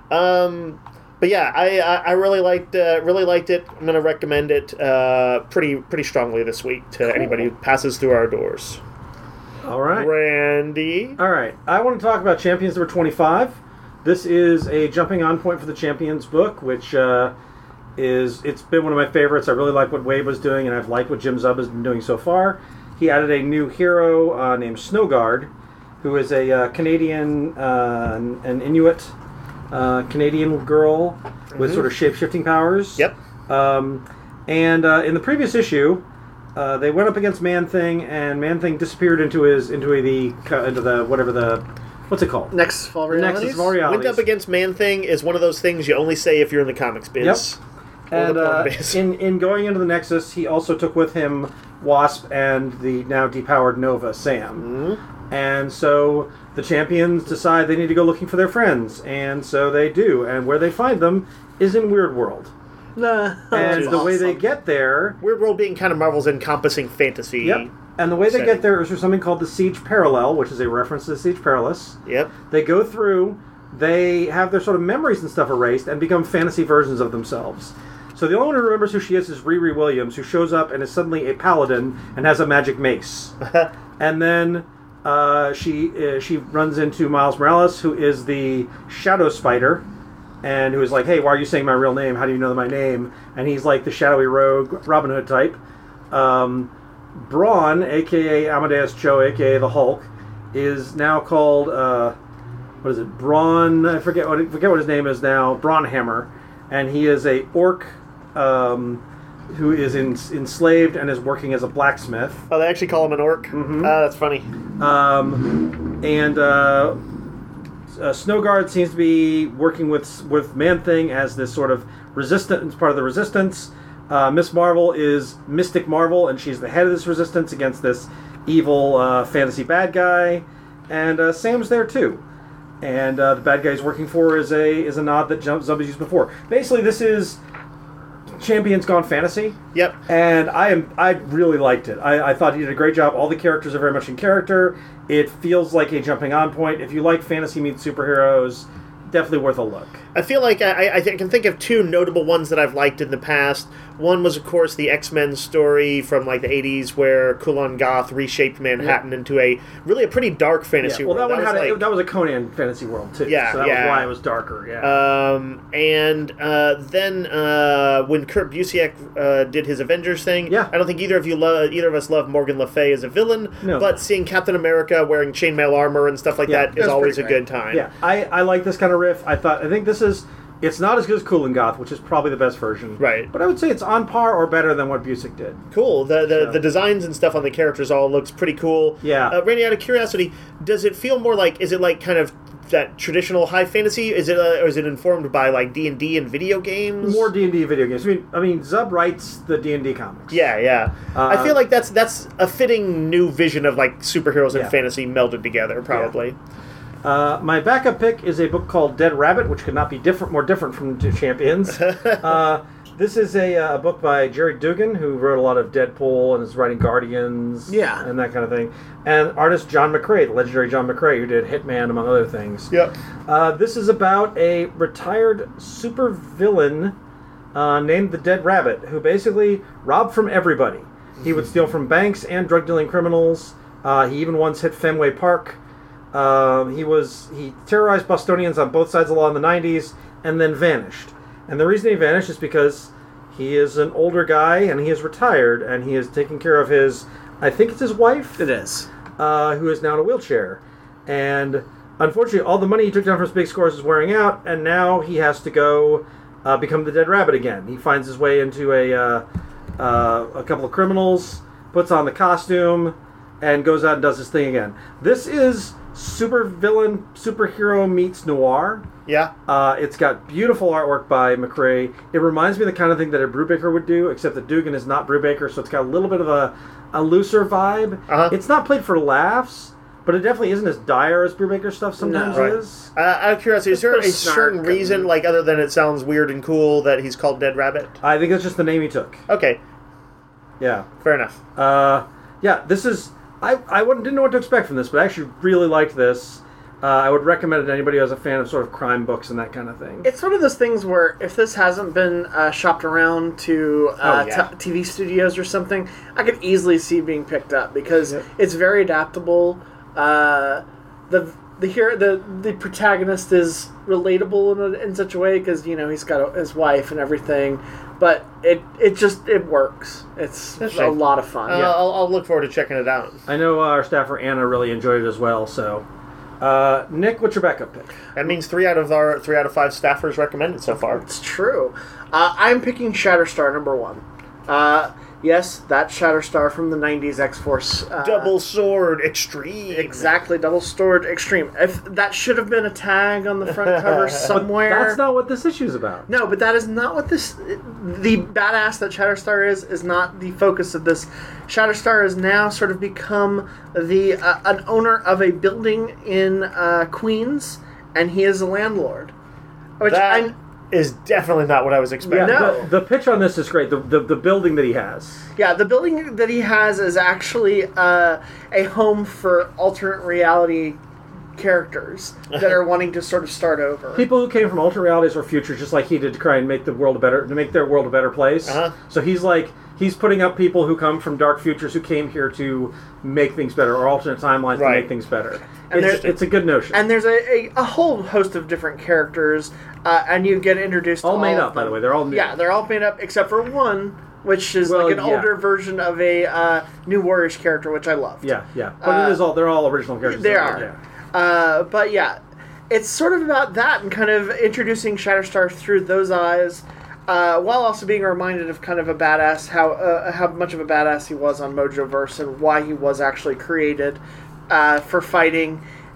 Um, but yeah, I, I, I really liked uh, really liked it. I'm gonna recommend it uh, pretty pretty strongly this week to anybody who passes through our doors. All right. Randy, All right. I want to talk about Champions number twenty-five. This is a jumping on point for the Champions book, which uh, is, it's been one of my favorites. I really like what Wade was doing, and I've liked what Jim Zub has been doing so far. He added a new hero uh, named Snowguard, who is a uh, Canadian, uh, an Inuit uh, Canadian girl with sort of shape-shifting powers. Yep. Um, and uh, in the previous issue, uh, they went up against Man-Thing, and Man-Thing disappeared into his into a, the into the whatever the what's it called? Nexus of All The Realities? Nexus of All Realities. went up against Man Thing is one of those things you only say if you're in the comics biz. Yep. Or And the porn uh, biz. in in going into the Nexus, he also took with him Wasp and the now depowered Nova Sam. Mm-hmm. And so the champions decide they need to go looking for their friends, and so they do. And where they find them is in Weird World. Nah, And that's the way they awesome. get there, Weird World being kind of Marvel's encompassing fantasy. yep. And the way they setting. get there is through something called the Siege Parallel, which is a reference to Siege Perilous. Yep. They go through, they have their sort of memories and stuff erased and become fantasy versions of themselves. So the only one who remembers who she is is Riri Williams, who shows up and is suddenly a paladin and has a magic mace. And then uh, she uh, she runs into Miles Morales, who is the Shadow Spider, and who is like, hey, why are you saying my real name? How do you know my name? And he's like the shadowy rogue Robin Hood type. Um, Brawn, a k a. Amadeus Cho, a k a the Hulk, is now called, uh, what is it, Brawn, I forget what, I forget what his name is now, Brawnhammer, and he is a orc um, who is in, enslaved and is working as a blacksmith. Oh, they actually call him an orc? Mhm. Ah, that's funny. Um, and uh, uh, Snowguard seems to be working with with Man-Thing as this sort of resistance, part of the resistance. Uh, Miss Marvel is Mystic Marvel, and she's the head of this resistance against this evil uh, fantasy bad guy. And uh, Sam's there too. And uh, the bad guy he's working for is a is a nod that Zombies used before. Basically, this is Champions Gone Fantasy. Yep. And I am I really liked it. I, I thought he did a great job. All the characters are very much in character. It feels like a jumping on point. If you like fantasy meets superheroes, definitely worth a look. I feel like I, I can think of two notable ones that I've liked in the past. One was, of course, the X-Men story from like the eighties, where Kulan Gath reshaped Manhattan yeah. into a really a pretty dark fantasy yeah. well, world. That, one that, had was a, like, that was a Conan fantasy world too. Yeah, so that yeah. was why it was darker. Yeah. Um, and uh, then uh, when Kurt Busiek uh, did his Avengers thing, yeah. I don't think either of you lo- either of us love Morgan Le Fay as a villain. No. But seeing Captain America wearing chainmail armor and stuff like yeah, that is always a great. good time. Yeah, I, I like this kind of riff. I thought I think this is. It's not as good as Kulan Gath, which is probably the best version. Right. But I would say it's on par or better than what Busiek did. Cool. The the, So. the designs and stuff on the characters all looks pretty cool. Yeah. Uh, Randy, out of curiosity, does it feel more like, is it like kind of that traditional high fantasy? Is it uh, or is it informed by like D and D and video games? More D and D video games. I mean, I mean, Zub writes the D and D comics. Yeah, yeah. Uh, I feel like that's that's a fitting new vision of like superheroes and Yeah. fantasy melded together, probably. Uh, my backup pick is a book called Dead Rabbit, which could not be different, more different from Champions. uh, this is a, uh, book by Jerry Dugan, who wrote a lot of Deadpool and is writing Guardians Yeah. and that kind of thing. And artist John McCrae, the legendary John McCrae, who did Hitman, among other things. Yep. Uh, this is about a retired supervillain uh, named the Dead Rabbit, who basically robbed from everybody. He would steal from banks and drug-dealing criminals. Uh, he even once hit Fenway Park. Um, he was he terrorized Bostonians on both sides of the law in the nineties and then vanished. And the reason he vanished is because he is an older guy and he is retired and he is taking care of his, I think it's his wife? It is. Uh, who is now in a wheelchair. And unfortunately, all the money he took down from his big scores is wearing out, and now he has to go uh, become the Dead Rabbit again. He finds his way into a, uh, uh, a couple of criminals, puts on the costume, and goes out and does his thing again. This is super villain, superhero meets noir. Yeah. Uh, it's got beautiful artwork by McCrae. It reminds me of the kind of thing that a Brubaker would do, except that Dugan is not Brubaker, so it's got a little bit of a, a looser vibe. Uh-huh. It's not played for laughs, but it definitely isn't as dire as Brubaker stuff sometimes No. Right. is. Uh, out of curiosity, is there a There's snark certain and- reason, like other than it sounds weird and cool, that he's called Dead Rabbit? I think it's just the name he took. Okay, Yeah. fair enough. Uh, yeah, this is... I, I wouldn't, didn't know what to expect from this, but I actually really liked this. Uh, I would recommend it to anybody who's a fan of sort of crime books and that kind of thing. It's one of those things where if this hasn't been uh, shopped around to uh, Oh, yeah. t- T V studios or something, I could easily see being picked up because Yep. it's very adaptable. Uh, the the hero, the the protagonist is relatable in, a, in such a way because you know he's got a, his wife and everything, but it it just it works. It's That's a right. lot of fun. Uh, I'll, I'll look forward to checking it out. I know uh, our staffer Anna really enjoyed it as well, so... Uh, Nick, what's your backup pick? That means three out of our three out of five staffers recommended so far. It's true. Uh, I'm picking Shatterstar number one. Uh, yes, that Shatterstar from the nineties X-Force. Uh, Double Sword Extreme. Exactly, double sword extreme. If that should have been a tag on the front cover somewhere. That's not what this issue's about. No, but that is not what this. The badass that Shatterstar is is not the focus of this. Shatterstar has now sort of become the uh, an owner of a building in uh, Queens, and he is a landlord. Which That I is definitely not what I was Yeah, expecting. No. the, the pitch on this is great. The, the the building that he has. yeah, the building that he has is actually uh, a home for alternate reality characters that are wanting to sort of start over. People who came from alternate realities or futures, just like he did, to try and make the world a better, to make their world a better place. Uh-huh. So he's like he's putting up people who come from dark futures who came here to make things better, or alternate timelines to Right. make things better. And It's, there- it's a good notion. And there's a, a, a whole host of different characters, uh, and you get introduced to all all made of up, by them. the way. They're all new. Yeah, they're all made up except for one, which is Well, like an yeah. older version of a uh, New Warriors character, which I loved. yeah, yeah. But Uh, it is all they're all original characters. They So, are. yeah. Uh, but yeah, it's sort of about that and kind of introducing Shatterstar through those eyes, uh, while also being reminded of kind of a badass, how uh, how much of a badass he was on Mojoverse and why he was actually created uh, for fighting.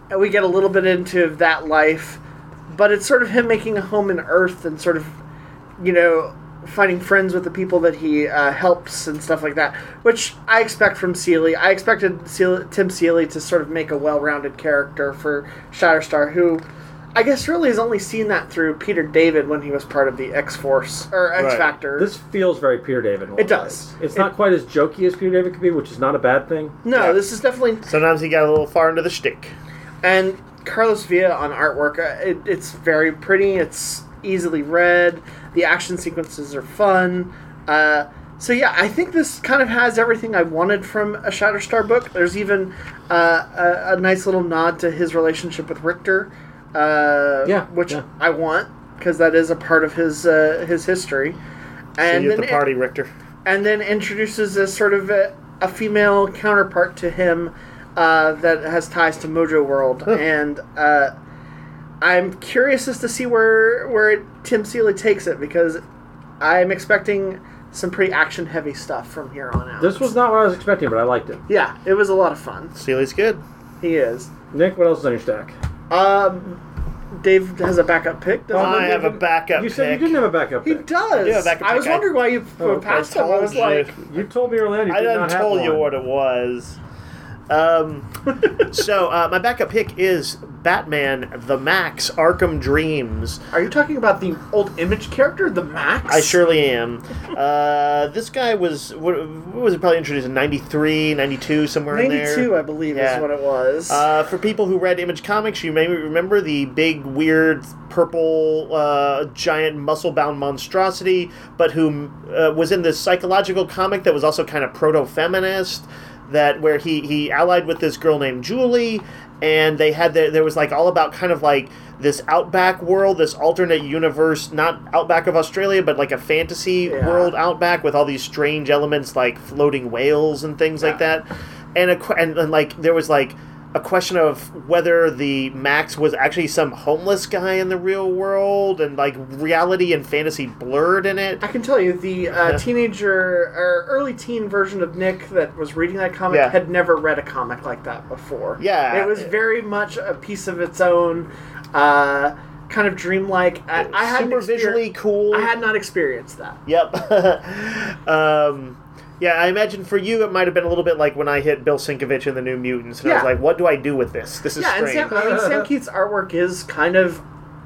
and we get a little bit into that life, but it's sort of him making a home in Earth and sort of, you know, finding friends with the people that he uh, helps and stuff like that, which I expect from Seeley. I expected Seeley, Tim Seeley to sort of make a well-rounded character for Shatterstar, who I guess really has only seen that through Peter David when he was part of the X-Force, or X-Factor. This feels very Peter David. in It one does. way. It's It- not quite as jokey as Peter David could be, which is not a bad thing. No, Yeah. this is definitely... Sometimes he got a little far into the shtick. And Carlos Villa on artwork, uh, it, it's very pretty, it's easily read, the action sequences are fun. Uh, so yeah, I think this kind of has everything I wanted from a Shatterstar book. There's even uh, a, a nice little nod to his relationship with Richter, uh, Yeah, which yeah. I want, because that is a part of his uh, his history. See you at then the it- party, Richter. and then introduces a sort of a, a female counterpart to him uh, that has ties to Mojo World, and uh, I'm curious as to see where where Tim Seeley takes it, because I'm expecting some pretty action heavy stuff from here on out. This was not what I was expecting, but I liked it. Yeah, it was a lot of fun. Seeley's good. He is. Nick, what else is on your stack? Um, Dave has a backup pick. doesn't I he? have a backup You said you pick. didn't have a backup He pick. does. Yeah, backup I was pick. I- wondering why you Oh, okay. passed him. I told was you. like, You told me earlier you I did done not have told you one. what it was. Um, so uh, my backup pick is Batman: The Max Arkham Dreams. are you talking about the old Image character, the Max? I surely am. Uh, this guy was what, what was it? Probably introduced in ninety-three, ninety-two, somewhere in there. ninety-two, I believe, Yeah. is what it was. Uh, for people who read Image Comics, you may remember the big, weird, purple, uh, giant, muscle-bound monstrosity, but who uh, was in this psychological comic that was also kind of proto-feminist, that where he, he allied with this girl named Julie, and they had the, there was like all about kind of like this outback world, this alternate universe, not outback of Australia, but like a fantasy Yeah. world outback with all these strange elements like floating whales and things like that. And, a, que- and and like there was like a question of whether the Max was actually some homeless guy in the real world, and like reality and fantasy blurred in it. I can tell you, the uh, teenager or early teen version of Nick that was reading that comic Yeah. had never read a comic like that before. Yeah. It was very much a piece of its own, uh, kind of dreamlike. I, I hadn't Super exper- visually cool. I had not experienced that. Yep. um, yeah, I imagine for you it might have been a little bit like when I hit Bill Sienkiewicz in the New Mutants, and I was Yeah. like, "What do I do with this? This is Yeah, and strange." Sam, I mean, Sam Keith's artwork is kind of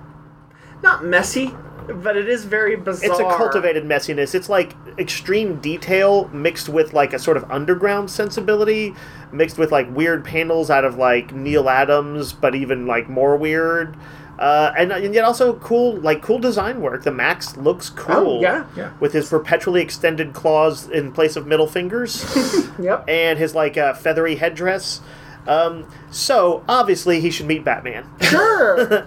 not messy, but it is very bizarre. It's a cultivated messiness. It's like extreme detail mixed with like a sort of underground sensibility, mixed with like weird panels out of like Neil Adams, but even like more weird. Uh, and, and yet also cool, like cool design work. The Max looks cool. Oh, yeah. Yeah. With his perpetually extended claws in place of middle fingers. Yep. And his like uh, feathery headdress. Um, so obviously he should meet Batman. Sure.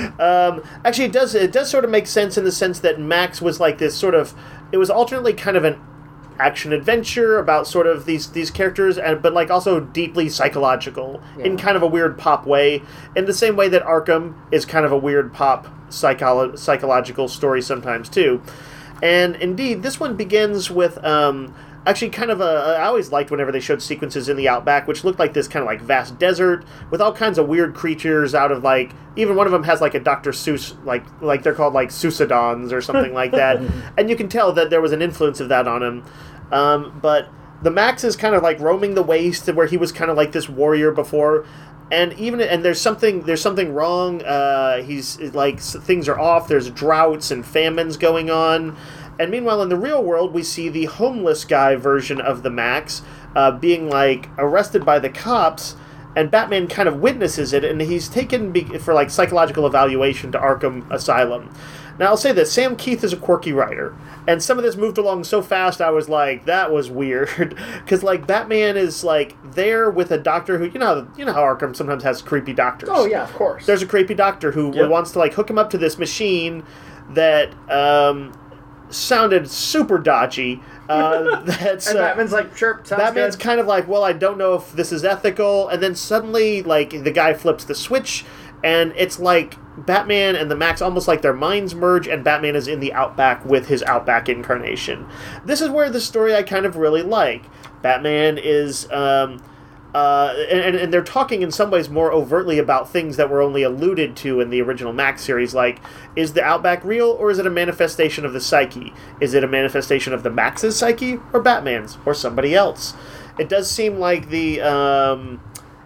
Um, actually, it does. It does sort of make sense in the sense that Max was like this sort of. It was alternately kind of an action adventure about sort of these these characters, and but like also deeply psychological in kind of a weird pop way. In the same way that Arkham is kind of a weird pop psycholo- psychological story sometimes too. And indeed, this one begins with. Um, Actually, kind of a. I always liked whenever they showed sequences in the outback, which looked like this kind of like vast desert with all kinds of weird creatures out of like. Even one of them has like a Doctor Seuss, like like they're called like Seussodons or something like that, and you can tell that there was an influence of that on him. Um, but the Max is kind of like roaming the waste, where he was kind of like this warrior before. And even and there's something there's something wrong. Uh, he's like things are off. There's droughts and famines going on. And meanwhile, in the real world, we see the homeless guy version of the Max uh, being like arrested by the cops, and Batman kind of witnesses it, and he's taken be- for like psychological evaluation to Arkham Asylum. Now, I'll say this: Sam Keith is a quirky writer, and some of this moved along so fast. I was like, that was weird, because like Batman is like there with a doctor who you know you know how Arkham sometimes has creepy doctors. Oh yeah, of course. There's a creepy doctor who Yep. wants to like hook him up to this machine that. Um, sounded super dodgy. Uh, that's and uh, Batman's like, sure, sounds Batman's good. kind of like, well, I don't know if this is ethical, and then suddenly, like, the guy flips the switch, and it's like Batman and the Max almost like their minds merge, and Batman is in the Outback with his Outback incarnation. This is where the story I kind of really like. Batman is um, Uh, and, and they're talking in some ways more overtly about things that were only alluded to in the original Max series, like, is the Outback real, or is it a manifestation of the psyche? Is it a manifestation of the Max's psyche, or Batman's, or somebody else? It does seem like the, um,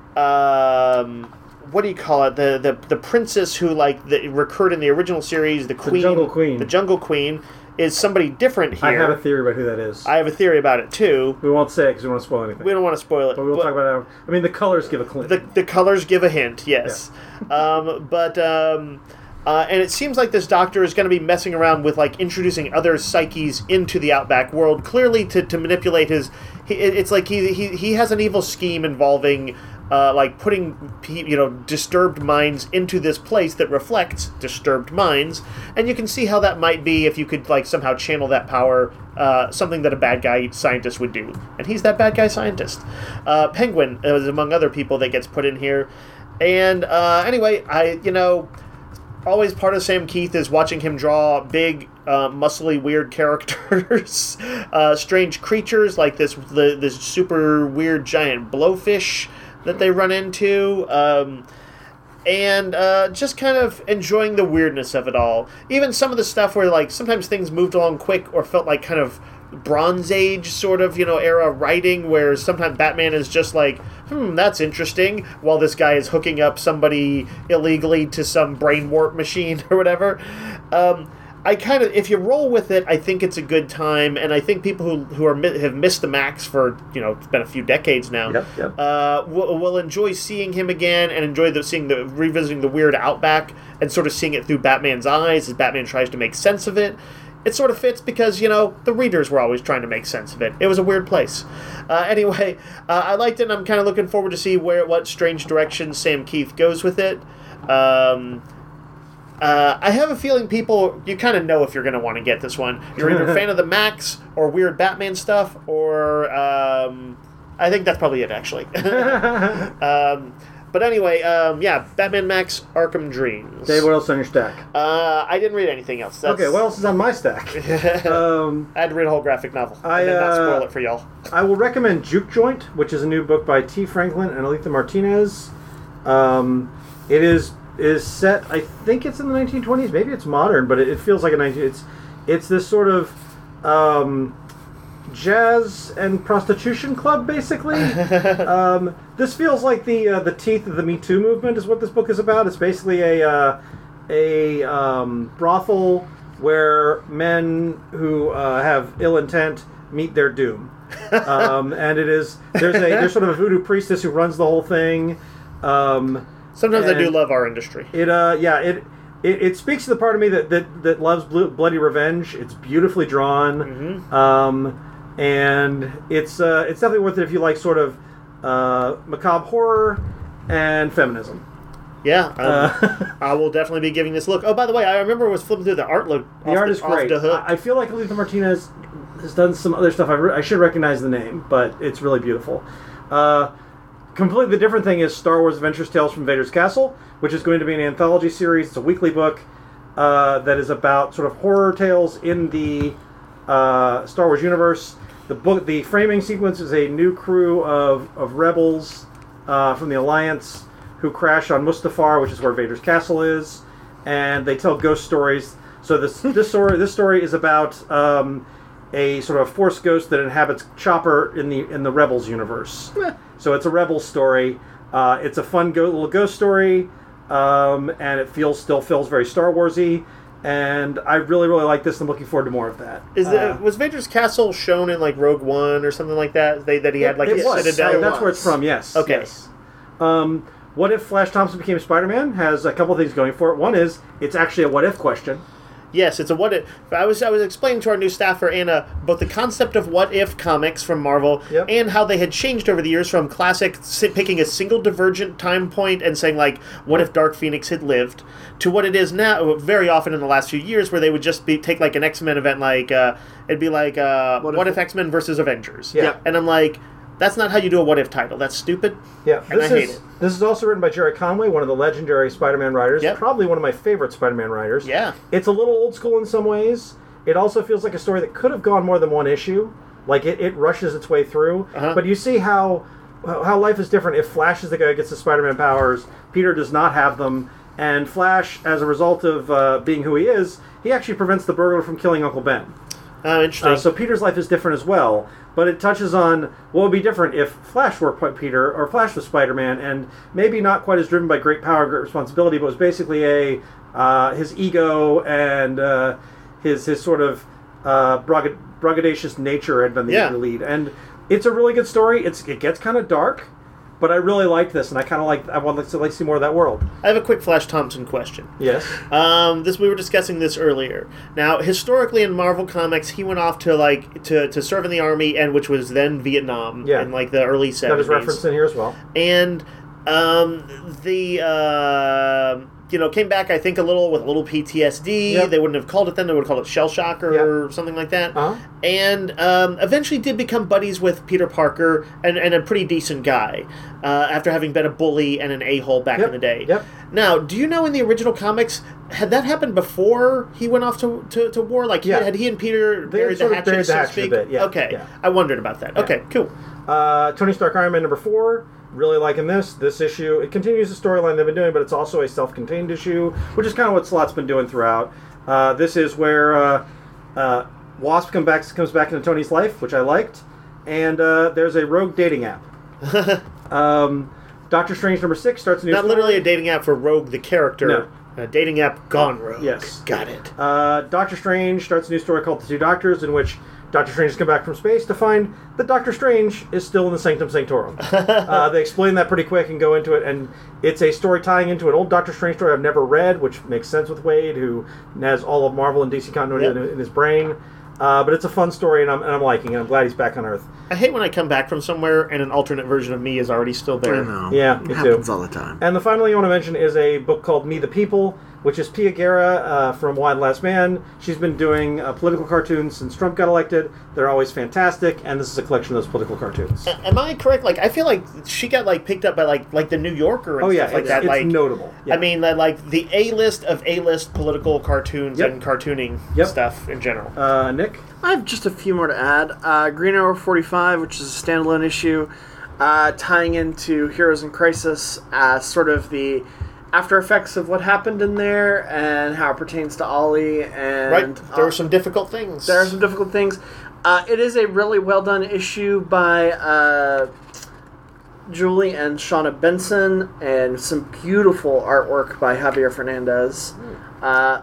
um, what do you call it, the, the, the princess who, like, the, recurred in the original series, the queen, The Jungle Queen. the Jungle Queen, is somebody different here. I have a theory about who that is. I have a theory about it, too. We won't say it because we don't want to spoil anything. We don't want to spoil it. But we'll but- talk about it. I mean, the colors give a clue. The, the colors give a hint, yes. um, but, um, uh, and it seems like this doctor is going to be messing around with, like, introducing other psyches into the Outback world, clearly to, to manipulate his... He, it's like he, he, he has an evil scheme involving... Uh, like putting, you know, disturbed minds into this place that reflects disturbed minds, and you can see how that might be if you could, like, somehow channel that power, uh, something that a bad guy scientist would do, and he's that bad guy scientist. Uh, Penguin is among other people that gets put in here, and uh, anyway, I, you know, always part of Sam Keith is watching him draw big, uh, muscly, weird characters, uh, strange creatures like this, the, this super weird giant blowfish that they run into, um, and uh, just kind of enjoying the weirdness of it all. Even some of the stuff where, like, sometimes things moved along quick or felt like kind of Bronze Age sort of, you know, era writing, where sometimes Batman is just like, hmm, that's interesting, while this guy is hooking up somebody illegally to some brain warp machine or whatever. Um, I kind of, if you roll with it, I think it's a good time, and I think people who who are have missed the Max for, you know, it's been a few decades now, Yep, yep. Uh, will, will enjoy seeing him again, and enjoy the seeing the revisiting the weird Outback and sort of seeing it through Batman's eyes as Batman tries to make sense of it. It sort of fits because, you know, the readers were always trying to make sense of it. It was a weird place. Uh, anyway, uh, I liked it, and I'm kind of looking forward to see where what strange direction Sam Keith goes with it. Um, Uh, I have a feeling people, you kind of know if you're going to want to get this one. You're either a fan of the Max or weird Batman stuff, or um, I think that's probably it, actually. um, but anyway, um, yeah, Batman Max Arkham Dreams. Dave, what else on your stack? Uh, I didn't read anything else. That's, Okay, what else is on my stack? um, I had to read a whole graphic novel. I, and then not uh, spoil it for y'all. I will recommend Juke Joint, which is a new book by T. Franklin and Aletha Martinez. Um, it is is set, I think it's in the nineteen twenties, maybe it's modern, but it, it feels like a nineteen. It's it's this sort of um, jazz and prostitution club, basically. um, this feels like the uh, the teeth of the Me Too movement is what this book is about. It's basically a uh, a um, brothel where men who uh, have ill intent meet their doom. um, and it is there's a there's sort of a voodoo priestess who runs the whole thing. Um, Sometimes I do and love our industry. It uh yeah it it, it speaks to the part of me that that, that loves blue, bloody revenge. It's beautifully drawn, Mm-hmm. um, and it's uh it's definitely worth it if you like sort of uh, macabre horror and feminism. Yeah, um, Uh, I will definitely be giving this a look. Oh, by the way, I remember I was flipping through the art look. the off art the, is off great. the hook. I I feel like Aletha Martinez has done some other stuff. I, re- I should recognize the name, but it's really beautiful. Uh, completely different thing is Star Wars Adventures Tales from Vader's Castle, which is going to be an anthology series. It's a weekly book uh, that is about sort of horror tales in the uh, Star Wars universe. The book, the framing sequence is a new crew of, of rebels uh, from the Alliance who crash on Mustafar, which is where Vader's castle is, and they tell ghost stories. So this this story this story is about um, a sort of Force ghost that inhabits Chopper in the in the Rebels universe. So it's a Rebels story. Uh, it's a fun go- little ghost story, um, and it feels still feels very Star Warsy. And I really really like this. I'm looking forward to more of that. Is the, Uh, was Vader's castle shown in like Rogue One or something like that? They, that he had like it a was. citadel. Uh, that's where it's from. Yes. Okay. Yes. Um, what if Flash Thompson became Spider-Man? Has a couple of things going for it. One is it's actually a what if question. Yes, it's a what if. I was I was explaining to our new staffer Anna both the concept of what if comics from Marvel Yep. and how they had changed over the years from classic si- picking a single divergent time point and saying like what if Dark Phoenix had lived to what it is now. Very often in the last few years where they would just be take like an X-Men event like uh, it'd be like uh, what, What if, if- X-Men versus Avengers. Yeah. And I'm like, that's not how you do a what if title. That's stupid. Yeah, And this I hate is it. this is also written by Jerry Conway, one of the legendary Spider-Man writers. Yep. Probably one of my favorite Spider-Man writers. Yeah. It's a little old school in some ways. It also feels like a story that could have gone more than one issue. Like it, it rushes its way through. Uh-huh. But you see how how life is different if Flash is the guy who gets the Spider-Man powers, Peter does not have them, and Flash, as a result of uh, being who he is, he actually prevents the burglar from killing Uncle Ben. Oh, interesting. Uh, so Peter's life is different as well, but it touches on what would be different if Flash were Peter, or Flash was Spider-Man, and maybe not quite as driven by great power, great responsibility, but was basically a uh, his ego and uh, his his sort of uh, bragad- braggadocious nature had been the, Yeah. the lead. And it's a really good story. It's It gets kind of dark, but I really liked this, and I kind of like I want to like see more of that world. I have a quick Flash Thompson question. Yes. Um, this we were discussing this earlier. Now, historically in Marvel Comics, he went off to like to, to serve in the army, and which was then Vietnam Yeah. in like the early That seventies. is referenced in here as well. And um, the uh, you know came back, I think, a little with a little P T S D. Yep. They wouldn't have called it then; they would have called it shell shock or, Yep. or something like that. Uh-huh. And um, eventually did become buddies with Peter Parker and, and a pretty decent guy uh, after having been a bully and an a-hole back Yep. in the day. Yep. Now, do you know in the original comics had that happened before he went off to, to, to war? Like, he- Yeah. had he and Peter They had buried the sort of hatchet, buried the so to hatchet a speak? bit, yeah, Okay, yeah. I wondered about that. Okay, cool. Uh, Tony Stark Iron Man number four. Really liking this. This issue, it continues the storyline they've been doing, but it's also a self-contained issue, which is kind of what Slott's been doing throughout. Uh, this is where uh, uh, Wasp come back, comes back into Tony's life, which I liked, and uh, there's a rogue dating app. um, Doctor Strange number six starts a new Not story. literally a dating app for Rogue the character. No. A dating app gone rogue. Yes. Got it. Uh, Doctor Strange starts a new story called The Two Doctors, in which Doctor Strange has come back from space to find that Doctor Strange is still in the Sanctum Sanctorum. uh, they explain that pretty quick and go into it, and it's a story tying into an old Doctor Strange story I've never read, which makes sense with Wade, who has all of Marvel and D C continuity Yep. in, in his brain. Uh, but it's a fun story, and I'm, and I'm liking it. I'm glad he's back on Earth. I hate when I come back from somewhere and an alternate version of me is already still there. I know. Yeah, it me too. happens all the time. And the final thing I want to mention is a book called Me the People, which is Pia Guerra uh, from Why the Last Man. She's been doing uh, political cartoons since Trump got elected. They're always fantastic, and this is a collection of those political cartoons. A- Am I correct? Like, I feel like she got like picked up by like like the New Yorker and Oh, yeah, stuff like it's, that. it's like, notable. Yeah. I mean, like, like the A list of A list political cartoons Yep. and cartooning Yep. stuff in general. Uh, Nick? I have just a few more to add. Uh, Green Arrow forty-five, which is a standalone issue, uh, tying into Heroes in Crisis, uh, sort of the after effects of what happened in there and how it pertains to Ollie. And right? There uh, were some difficult things. there are some difficult things. Uh, it is a really well done issue by uh, Julie and Shauna Benson, and some beautiful artwork by Javier Fernandez. Uh,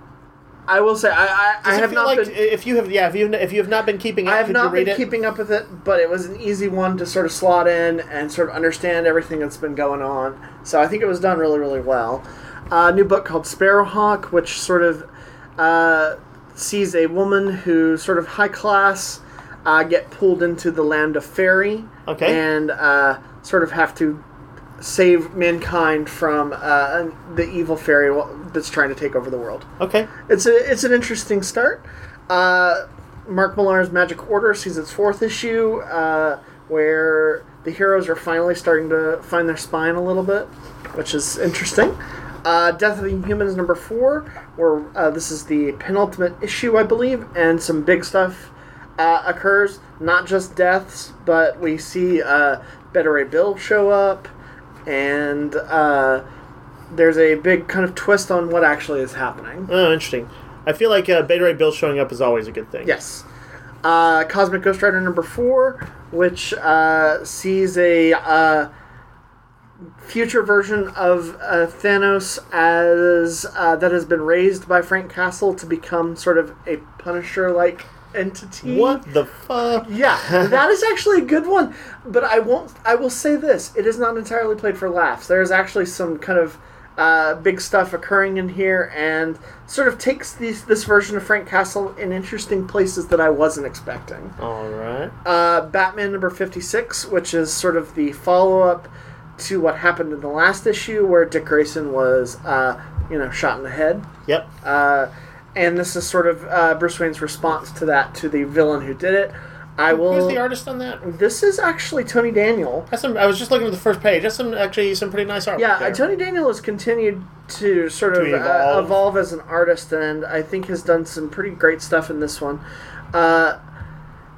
I will say, I, I, Does I it have feel not like been. if you have yeah if you if you have not been keeping up, I have could not you read been it? keeping up with it, but it was an easy one to sort of slot in and sort of understand everything that's been going on. So I think it was done really, really well. Uh, a new book called Sparrowhawk, which sort of uh, sees a woman who sort of high class uh, get pulled into the land of fairy, Okay. and uh, sort of have to save mankind from uh, the evil fairy that's trying to take over the world. Okay. It's a it's an interesting start. Uh, Mark Millar's Magic Order sees its fourth issue, uh, where the heroes are finally starting to find their spine a little bit, which is interesting. Uh, Death of the Inhumans number four, where uh, this is the penultimate issue, I believe, and some big stuff uh, occurs. Not just deaths, but we see uh, Beta Ray Bill show up, and uh, there's a big kind of twist on what actually is happening. Oh, interesting. I feel like uh, Beta Ray Bill showing up is always a good thing. Yes. Uh, Cosmic Ghost Rider number four, which uh, sees a uh, future version of uh, Thanos as uh, that has been raised by Frank Castle to become sort of a Punisher-like entity. What the fuck? Yeah, that is actually a good one. But I won't. I will say this: it is not entirely played for laughs. There is actually some kind of uh, big stuff occurring in here, and sort of takes these, this version of Frank Castle in interesting places that I wasn't expecting. All right. Uh, Batman number fifty-six, which is sort of the follow-up to what happened in the last issue, where Dick Grayson was, uh, you know, shot in the head. Yep. Uh, and this is sort of uh, Bruce Wayne's response to that, to the villain who did it. I will. Who's the artist on that? This is actually Tony Daniel. That's some, I was just looking at the first page. That's some actually some pretty nice art. Yeah, there. uh, Tony Daniel has continued to sort To of evolve. Uh, evolve as an artist, and I think has done some pretty great stuff in this one. Uh,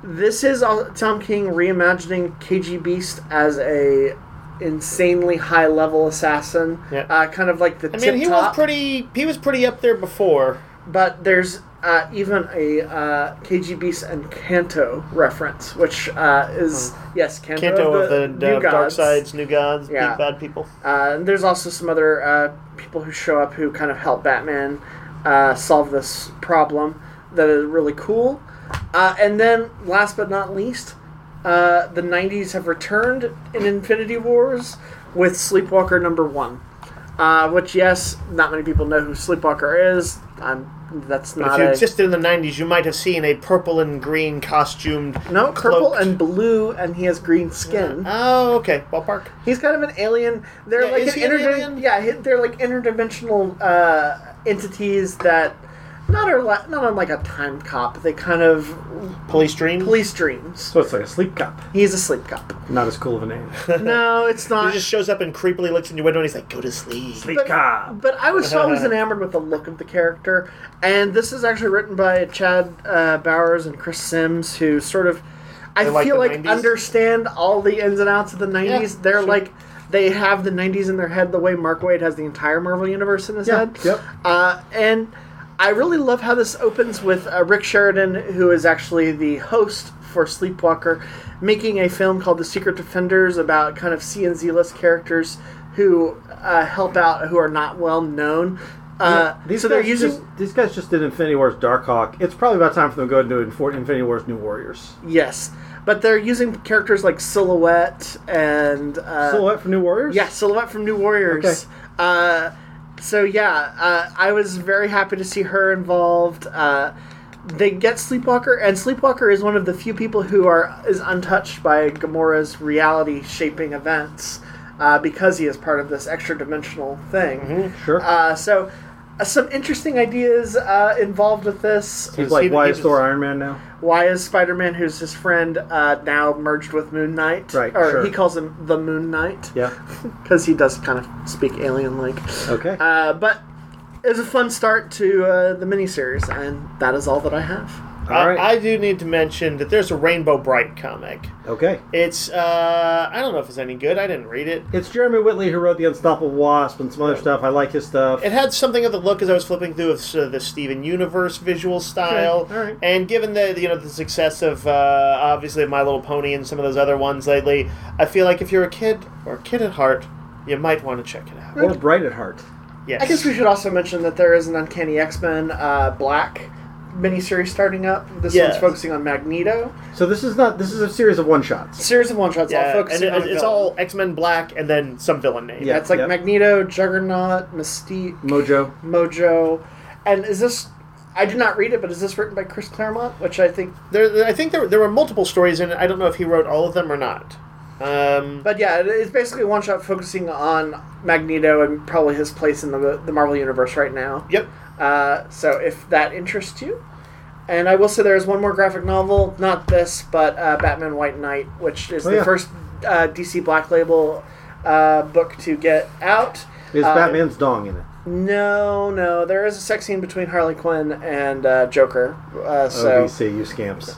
this is uh, Tom King reimagining K G Beast as a insanely high level assassin. Yeah. Uh, kind of like the I tip mean, he top. was pretty. He was pretty up there before. But there's uh, even a uh, K G Beast and Kanto reference, which uh, is yes, Kanto, Kanto of the, of the, New uh, Dark Gods. Side's New Gods, Yeah. Big Bad People. Uh, and there's also some other uh, people who show up who kind of help Batman uh, solve this problem that are really cool. Uh, and then, last but not least, uh, the nineties have returned in Infinity Wars with Sleepwalker number one. Uh, which, yes, not many people know who Sleepwalker is. I'm, that's But not if you a... existed in the nineties, you might have seen a purple and green costumed. No, purple cloaked- and blue, and he has green skin. Oh, okay. Ballpark. He's kind of an alien. They're Yeah, like is an he an interdi- alien? Yeah, he- they're like interdimensional uh, entities that not are li- not unlike a time cop. They kind of Police dreams. police dreams. So it's like a sleep cop. He's a sleep cop. Not as cool of a name. No, it's He not. just shows up and creepily looks in your window and he's like, "Go to sleep." Sleep But, cop. but I was always enamored with the look of the character, and this is actually written by Chad uh, Bowers and Chris Sims, who sort of, I They like feel the like nineties? understand all the ins and outs of the nineties. Yeah, They're sure. like, they have the nineties in their head the way Mark Waid has the entire Marvel Universe in his Yeah, head. yep. Uh, and I really love how this opens with uh, Rick Sheridan, who is actually the host for Sleepwalker, making a film called The Secret Defenders about kind of C and Z-list characters who uh, help out, who are not well known. Uh, These so guys they're using... just, these guys just did Infinity Wars Darkhawk. It's probably about time for them to go and do Infor- Infinity Wars New Warriors. Yes. But they're using characters like Silhouette and... Uh, Silhouette for New Warriors? Yeah, Silhouette from New Warriors. Okay. Uh, so yeah, uh, I was very happy to see her involved. Uh, they get Sleepwalker, and Sleepwalker is one of the few people who are is untouched by Gamora's reality-shaping events uh, because he is part of this extra-dimensional thing. Sure. Uh, so uh, some interesting ideas uh, involved with this. He's like, he- why he is was- Thor Iron Man now? Why is Spider-Man, who's his friend, uh, now merged with Moon Knight? Right, Or sure. he calls him the Moon Knight. Yeah. Because he does kind of speak alien-like. Okay. Uh, but it was a fun start to uh, the miniseries, and that is all that I have. All I, right. I do need to mention that there's a Rainbow Bright comic. okay. It's, uh, I don't know if it's any good. I didn't read it. It's Jeremy Whitley who wrote The Unstoppable Wasp and some other stuff. I like his stuff. It had something of the look as I was flipping through of uh, the Steven Universe visual style. Okay, all right. And given the you know the success of uh, obviously My Little Pony and some of those other ones lately, I feel like if you're a kid or a kid at heart, you might want to check it out. Or Bright at Heart. Yes. I guess we should also mention that there is an Uncanny X-Men uh, Black miniseries starting up. This Yes. one's focusing on Magneto. So this is not. This is a series of one shots. Series of one-shots all Yeah, and focusing it, on a it's villain. all X-Men Black and then some villain name. Yeah, it's like Yep. Magneto, Juggernaut, Mystique, Mojo. Mojo. And is this... I did not read it, but is this written by Chris Claremont? Which I think... There, I think there, there were multiple stories in it. I don't know if he wrote all of them or not. Um, But yeah, it- it's basically a one-shot focusing on Magneto and probably his place in the, the Marvel Universe right now. yep. Uh, so if that interests you. And I will say there is one more graphic novel, not this, but uh, Batman White Knight, which is Oh, the yeah. first uh, D C Black Label uh, book to get out. Is Uh, Batman's dong in it? No, no. There is a sex scene between Harley Quinn and uh, Joker. Uh, so O B C, you scamps.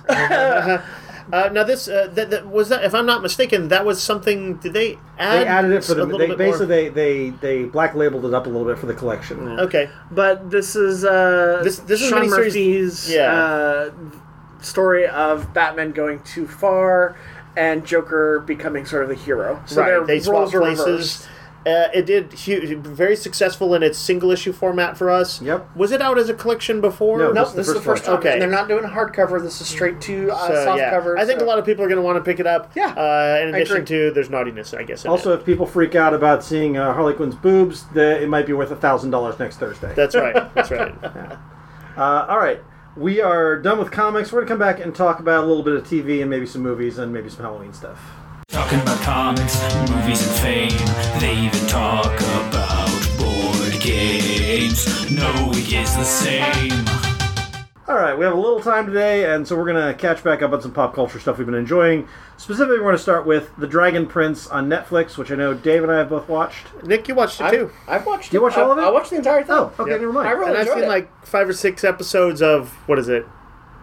Uh, now this uh, that, that was that. If I'm not mistaken, that was something. Did they add? They added it for a the. little They, bit basically, more? they, they they black labeled it up a little bit for the collection. Okay. But this is uh, This- this is Sean miniseries- Murphy's yeah. uh, story of Batman going too far and Joker becoming sort of the hero. So their right. They swap roles are places. reversed. Uh, it did hu- very successful in its single issue format for us. Yep. Was it out as a collection before? No, Nope, This is the this is the first first one. time. Okay. And they're not doing a hardcover. This is straight to uh, So, soft yeah. cover. I think so- a lot of people are going to want to pick it up. Yeah, Uh, in I addition agree. to, there's naughtiness, I guess. In Also, it. if people freak out about seeing uh, Harley Quinn's boobs, the, it might be worth a thousand dollars next Thursday. That's right. That's right. Uh, all right, we are done with comics. We're gonna come back and talk about a little bit of T V and maybe some movies and maybe some Halloween stuff. Talking about comics, movies, and fame. They even talk about board games. No week is the same. All right, we have a little time today, and so we're gonna catch back up on some pop culture stuff we've been enjoying. Specifically, we're going to start with The Dragon Prince on Netflix, which I know Dave and I have both watched. Nick, you watched it I've, too. I've watched You it. watched all of it? I, I watched the entire thing. Oh, okay, Yep. never mind. I really And I've enjoyed seen it. like five or six episodes of, what is it?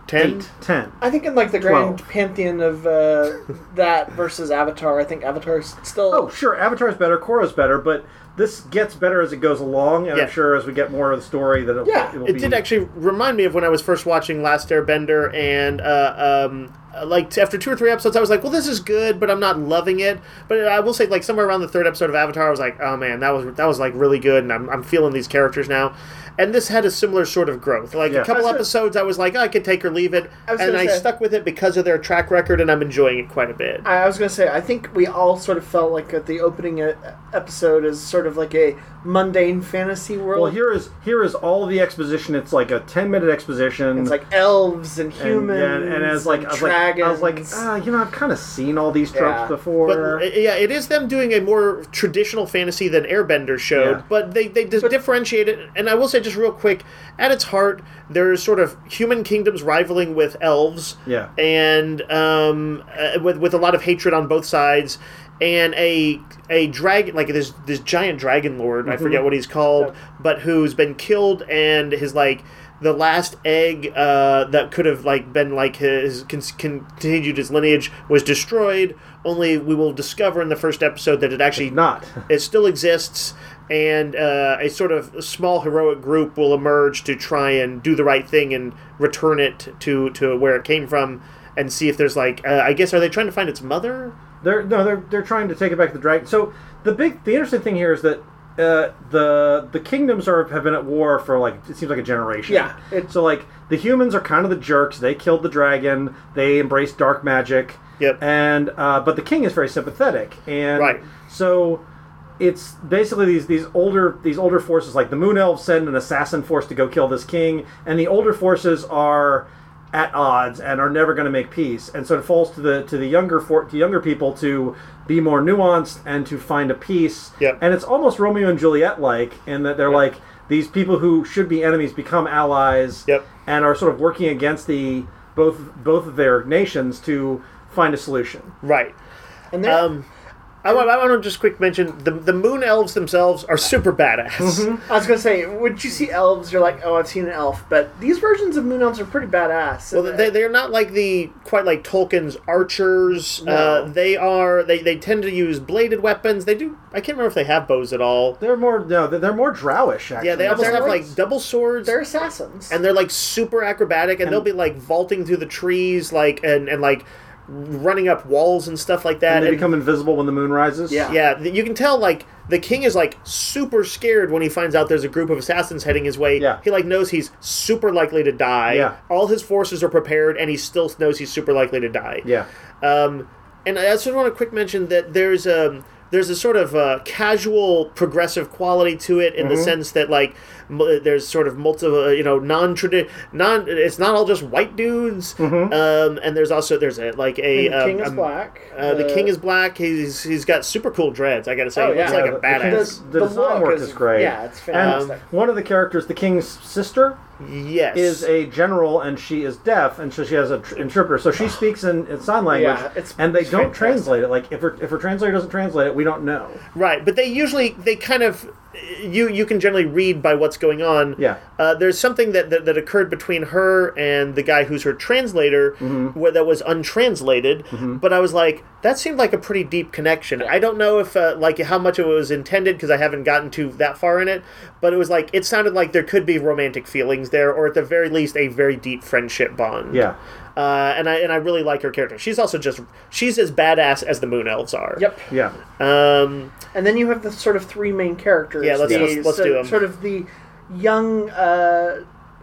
ten? Eight. Ten. I think in like the grand Twelve. pantheon of uh, that versus Avatar, I think Avatar's still. Oh, sure. Avatar's better. Korra's better, but this gets better as it goes along, and Yeah. I'm sure as we get more of the story that it'll, Yeah. it will It be... did actually remind me of when I was first watching Last Airbender, and uh, um, like after two or three episodes, I was like, "Well, this is good," but I'm not loving it. But I will say, like somewhere around the third episode of Avatar, I was like, "Oh man, that was that was like really good," and I'm I'm feeling these characters now. And this had a similar sort of growth. Like Yeah. a couple I was gonna- episodes, I was like, oh, I could take or leave it, I was and gonna I say- stuck with it because of their track record, and I'm enjoying it quite a bit. I was going to say, I think we all sort of felt like that the opening uh, episode is sort of like a mundane fantasy world. Well, here is here is all the exposition. It's like a ten-minute exposition. It's like elves and and, humans and, and as like and I was like, dragons. I was like, ah, you know, I've kind of seen all these tropes Yeah. before. But uh, yeah, it is them doing a more traditional fantasy than Airbender showed, Yeah. but they they just differentiate it. And I will say, just real quick, at its heart, there's sort of human kingdoms rivaling with elves, Yeah. and um, uh, with with a lot of hatred on both sides, and a a dragon like this this giant dragon lord, I forget what he's called, Yep. but who's been killed, and his like. The last egg uh, that could have like been like his con- continued his lineage was destroyed. Only we will discover in the first episode that it actually Not. it still exists, and uh, a sort of small heroic group will emerge to try and do the right thing and return it to, to where it came from, and see if there's like uh, I guess are they trying to find its mother? They're no, they're they're trying to take it back to the dragon. So the big, the interesting thing here is that uh, the the kingdoms are have been at war for like it seems like a generation. Yeah, it- So like the humans are kind of the jerks. They killed the dragon. They embraced dark magic. Yep. And uh, but the king is very sympathetic, and Right. so it's basically these these older these older forces like the Moon Elves send an assassin force to go kill this king, and the older forces are at odds and are never going to make peace. And so it falls to the to the younger for, to younger people to be more nuanced and to find a peace. Yep. And it's almost Romeo and Juliet like in that they're like these people who should be enemies become allies. Yep. And are sort of working against the both both of their nations to find a solution. Right. and they're- Um, I want, I want to just quick mention the the moon elves themselves are super badass. I was gonna say, when you see elves, you're like, oh, I've seen an elf, but these versions of moon elves are pretty badass. Well, they they're not like the quite like Tolkien's archers. No. Uh, they are they, they tend to use bladed weapons. They do. I can't remember if they have bows at all. They're more no, they're they're more drowish actually. Yeah, they almost Double have swords? like double swords. They're assassins. and they're like super acrobatic, and, And- they'll be like vaulting through the trees, like and, and like running up walls and stuff like that. and they And- become invisible when the moon rises. Yeah. yeah, th- you can tell like the king is like super scared when he finds out there's a group of assassins heading his way. Yeah. He like knows he's super likely to die. Yeah. All his forces are prepared, and he still knows he's super likely to die. Yeah. Um, and I also want to quick mention that there's um there's a sort of uh, casual progressive quality to it in the Mm-hmm. sense that like m- there's sort of multiple uh, you know non tradi non it's not all just white dudes. Mm-hmm. Um, and there's also there's a like a And the king um, is um, black. Uh, the king is black. He's he's got super cool dreads. I gotta say, Oh, he looks yeah. like Yeah, a the- the badass. king's- the design look work is great. Yeah, it's And fantastic. one of the characters, the king's sister, Yes, is a general, and she is deaf, and so she has an tr- interpreter. So she speaks in, in sign language, Yeah, it's- and they it's don't fantastic. translate it. Like if her if her translator doesn't translate it, we don't know. right. But they usually they kind of you you can generally read by what's going on. Yeah. Uh, there's something that, that that occurred between her and the guy who's her translator, Mm-hmm. where that was untranslated. But I was like, that seemed like a pretty deep connection. I don't know if uh, like how much it was intended because I haven't gotten to that far in it. But it was like it sounded like there could be romantic feelings there, or at the very least, a very deep friendship bond. Yeah. Uh, and I and I really like her character. She's also just she's as badass as the Moon Elves are. Yep. Yeah. Um, And then you have the sort of three main characters. Yeah, let's- the, let's- let's so- do 'em. Sort of the young, uh,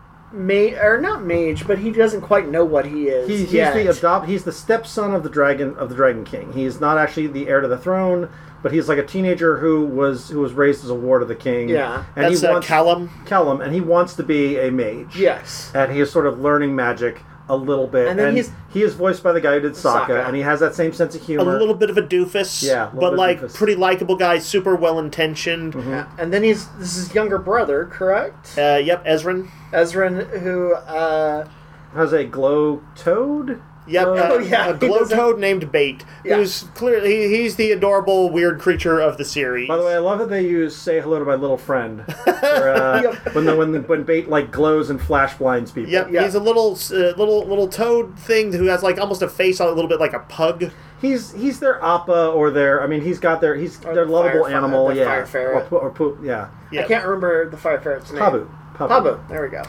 ma- or not mage, but he doesn't quite know what he is. He, he's yet. the adopt. He's the stepson of the dragon of the Dragon King. He's not actually the heir to the throne, but he's like a teenager who was who was raised as a ward of the king. Yeah. and that's he uh, wants Callum. Callum, and he wants to be a mage. Yes. and he is sort of learning magic a little bit. And then he's- he is voiced by the guy who did Sokka, Sokka. and he has that same sense of A humor. little bit of a doofus, Yeah, a little but bit like doofus. Mm-hmm. pretty likable guy, super well intentioned. Yeah. And then he's this is his younger brother, correct? Uh, yep, Ezrin. Ezrin, who uh, Has a glow toad. Yep, Oh, uh, yeah, a he glow doesn't- toad named Bait, Yeah. who's clearly he, he's the adorable weird creature of the series. By the way, I love that they use "Say hello to my little friend" for, uh, Yep. when the when the, when Bait like glows and flash blinds people. Yep, Yeah. he's a little uh, little little toad thing who has like almost a face a little bit like a pug. He's he's their appa or their I mean he's got their he's Or their the lovable fire- animal the yeah fire ferret. or, or poop yeah Yeah. I can't remember the fire ferret's name. Pabu Pabu. Pabu. There we go.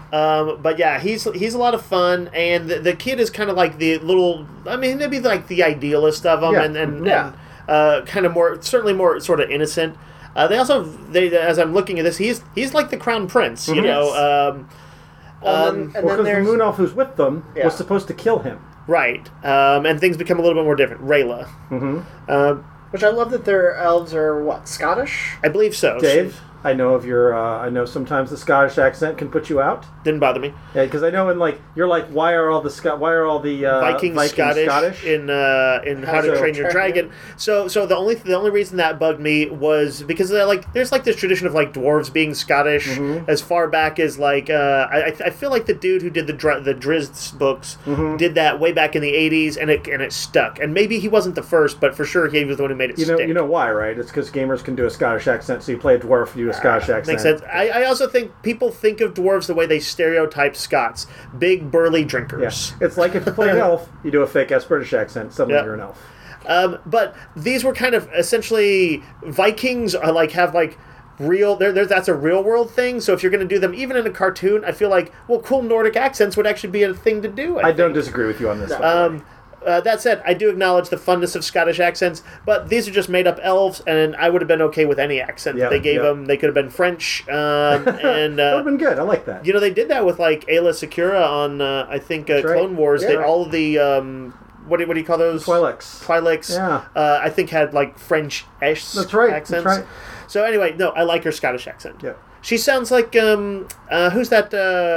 Um, but yeah, he's he's a lot of fun, and the, the kid is kind of like the little. I mean, maybe like the idealist of them, Yeah. and and, Yeah. and uh, kind of more certainly more sort of innocent. Uh, they also they as I'm looking at this, he's he's like the crown prince, you Mhm. know. Um, Well, um, and then, and Well, then because the there's moon elf who's with them Yeah. was supposed to kill him. right, um, and things become a little bit more different. Rayla, Mm-hmm. um, which I love that their elves are what Scottish. I believe so. Dave, I know of your. Uh, I know sometimes the Scottish accent can put you out. Didn't bother me. Yeah, because I know in like you're like, why are all the Scot? Why are all the uh, Vikings, Vikings Scottish, Scottish? in uh, in How to So- Train Your Dragon. So so the only the only reason that bugged me was because uh, like there's like this tradition of like dwarves being Scottish Mm-hmm. as far back as like uh, I I feel like the dude who did the Dr- the Drizzt books Mm-hmm. did that way back in the eighties and it and it stuck, and maybe he wasn't the first, but for sure he was the one who made it You know, stick. you know why, right? It's because gamers can do a Scottish accent, so you play a dwarf, you do a Scottish accent. Makes sense. I, I also think people think of dwarves the way they stereotype Scots, big burly Yeah, drinkers. it's like if you play an elf, you do a fake ass British accent. Suddenly Yeah. you're an elf. Um, but these were kind of essentially Vikings are like have like real. They're, they're, that's a real world thing. So if you're going to do them even in a cartoon, I feel like well, cool Nordic accents would actually be a thing to do. I, I don't think. disagree with you on this. No. one. Um, uh, that said, I do acknowledge the funness of Scottish accents, but these are just made up elves, and I would have been okay with any accent Yeah, that they gave yeah. them. They could have been French, um, and that would uh, have been good. I like that. you know they did that with like Ayla Secura on uh, I think uh, That's right. Clone Wars. Yeah. They all of the um, what do, what do you call those? Twi'leks. Twi'leks. Yeah. Uh, I think had like French-ish That's right, that's accents. right. So anyway, no, I like her Scottish accent. Yeah. She sounds like um, uh, who's that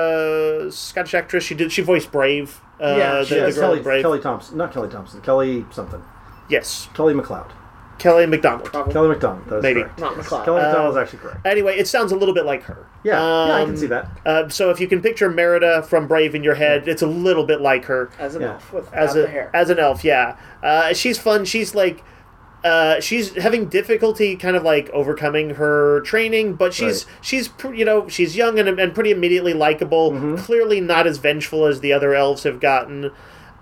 uh, Scottish actress? She did. She voiced Brave. Uh, Yeah, the, she the Yes, girl in Kelly, Brave. Kelly Thompson. Not Kelly Thompson. Kelly something. Yes, Kelly McLeod. Kelly McDonald. Probably Kelly McDonald. That was Maybe. correct. Not McLeod. Kelly McDonald Um, is actually correct. Anyway, it sounds a little bit like her. Yeah, yeah, I can Um, see that. Uh, so if you can picture Merida from Brave in your head, it's a little bit like her. as an Yeah. elf with as the a hair. as an elf, yeah. Uh, she's fun. She's like, uh, she's having difficulty kind of like overcoming her training, but she's Right. she's pr- you know she's young and, and pretty immediately likable. Mm-hmm. Clearly not as vengeful as the other elves have gotten.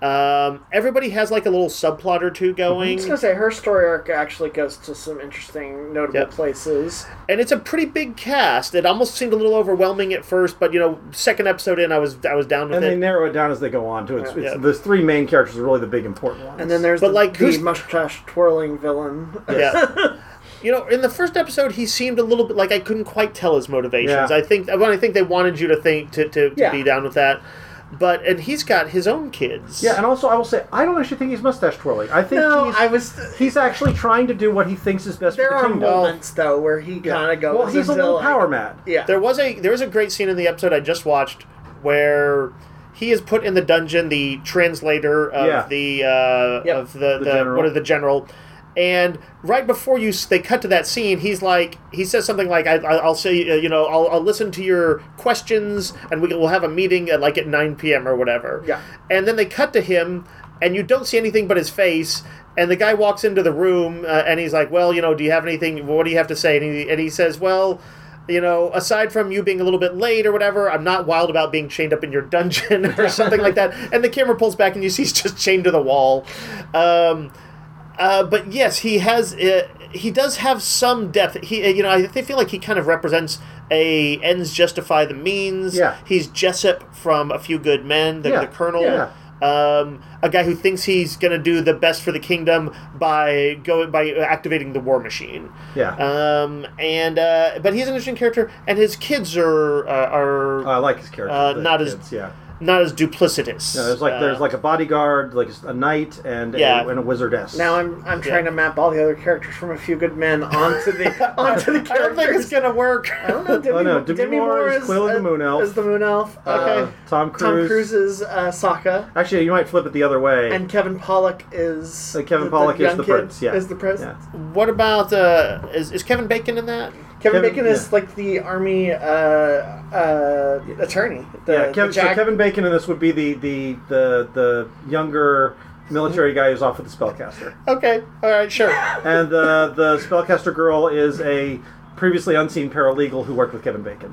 Um, everybody has like a little subplot or two I going, was gonna say her story arc actually goes to some interesting, notable Yep. places. and it's a pretty big cast. It almost seemed a little overwhelming at first, but you know, second episode in, I was I was down with And they it. narrow it down as they go on, too. It's, Yeah. it's, Yeah. Those three main characters are really the big important ones. And then there's But, the, like, the who's- mustache twirling villain. Yeah. You know, in the first episode, he seemed a little bit like I couldn't quite tell his motivations. Yeah. I think, well, I think they wanted you to think to, to, to Yeah. be down with that. But and he's got his own kids. Yeah, and also I will say, I don't actually think he's mustache twirling. I think No, he's, I was. he's actually trying to do what he thinks is best There for are the kingdom. moments though where he kind of goes. Well, he's a into, little like- power mad. Yeah. There was a there was a great scene in the episode I just watched where he is put in the dungeon, the translator of Yeah. the uh, Yep. of the, The the, general. what of the general. And right before you, s- they cut to that scene. He's like, he says something like, I, I- "I'll say, uh, you know, I'll, I'll listen to your questions, and we will have a meeting at like at nine p.m. or whatever." Yeah. And then they cut to him, and you don't see anything but his face. And the guy walks into the room, uh, and he's like, "Well, you know, do you have anything? What do you have to say?" And he, and he says, "Well, you know, aside from you being a little bit late or whatever, I'm not wild about being chained up in your dungeon or something like that." And the camera pulls back, and you see he's just chained to the wall. Um, uh, but yes, he has. Uh, he does have some depth. He, uh, you know, I th- feel like he kind of represents a ends justify the means. Yeah. He's Jessup from A Few Good Men, the, Yeah, the Colonel. yeah. Um, a guy who thinks he's going to do the best for the kingdom by going by activating the war machine. Yeah. Um, and uh, but he's an interesting character, and his kids are uh, are I like his character. uh, the not as- kids, yeah. not as duplicitous. Yeah, there's like Uh, there's like a bodyguard, like a knight, and Yeah. a, and a wizardess. Now I'm I'm trying Yeah. to map all the other characters from A Few Good Men onto the onto the I don't think it's characters. gonna work. I don't know. Demi, Oh, no, Demi Moore is clearly the Moon Elf. Is the Moon Elf? Uh, Okay. Tom Cruise. Tom Cruise is uh, Sokka, Actually, you might flip it the other way. and Kevin Pollak is Uh, Kevin the, Pollak is young the kid, prince, yeah. is the prince. yeah. What about uh, is is Kevin Bacon in that? Kevin, Kevin- Bacon is yeah. like the army uh, uh, attorney. The, yeah, the Kevin, so Jack- Kevin the Bacon in this would be the the the, the younger military guy who's off with the spellcaster, Okay, all right, sure. and uh, the spellcaster girl is a previously unseen paralegal who worked with Kevin Bacon.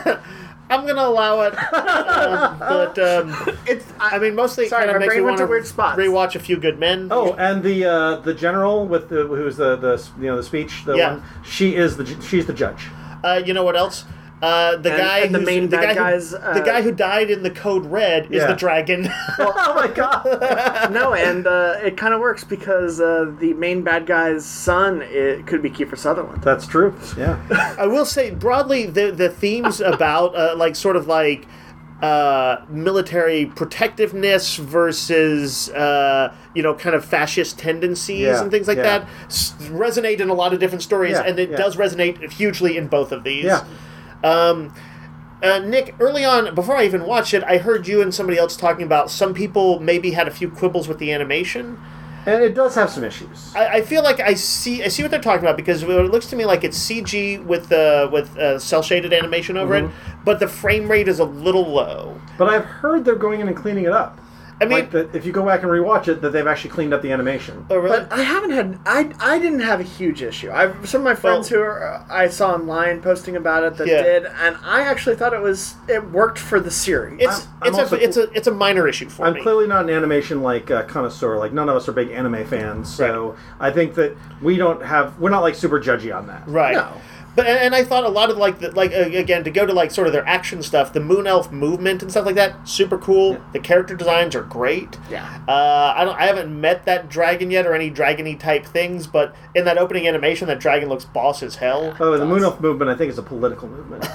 I'm gonna allow it, um, but um, It's. I mean, mostly it Sorry, kind my of makes brain me went want to to weird spots. rewatch A Few Good Men. Oh, and the uh, the general with the who's the, the you know the speech, the Yeah. one, she is the she's the judge. Uh, you know what else? Uh, the And- guy and the who's- main the bad guy who- guys, the uh, guy who died in the Code Red is Yeah. the dragon. Oh my god! No, and uh, it kind of works because uh, the main bad guy's son it could be Kiefer Sutherland. That's true. Yeah. I will say broadly the the themes about uh, like sort of like uh, military protectiveness versus uh, you know kind of fascist tendencies Yeah, and things like yeah. that s- resonate in a lot of different stories, Yeah, and it yeah. does resonate hugely in both of these. Yeah. Um, uh, Nick, early on, before I even watched it, I heard you and somebody else talking about some people maybe had a few quibbles with the animation. And it does have some issues. I, I feel like I see I see what they're talking about because it looks to me like it's C G with uh, with uh, cell shaded animation over it, but the frame rate is a little low. But I've heard they're going in and cleaning it up. I mean, Like that, if you go back and rewatch it, that they've actually cleaned up the animation. oh, really? But I haven't had. I I didn't have a huge issue. I some of my friends Well- who are, I saw online posting about it that Yeah. did, and I actually thought it was it worked for the series. it's I'm- I'm it's also- a it's a it's a minor issue for I'm me. clearly not an animation like uh, connoisseur. Like none of us are big anime fans, so I think that we don't have. We're not like super judgy on that. Right. No. But and, and I thought a lot of like the, like uh, again to go to like sort of their action stuff, the Moon Elf movement and stuff like that, super cool. Yeah. The character designs are great. Yeah. Uh, I don't I haven't met that dragon yet or any dragony type things, but in that opening animation, that dragon looks boss as hell. Oh, the Moon Elf movement, I think, is a political movement.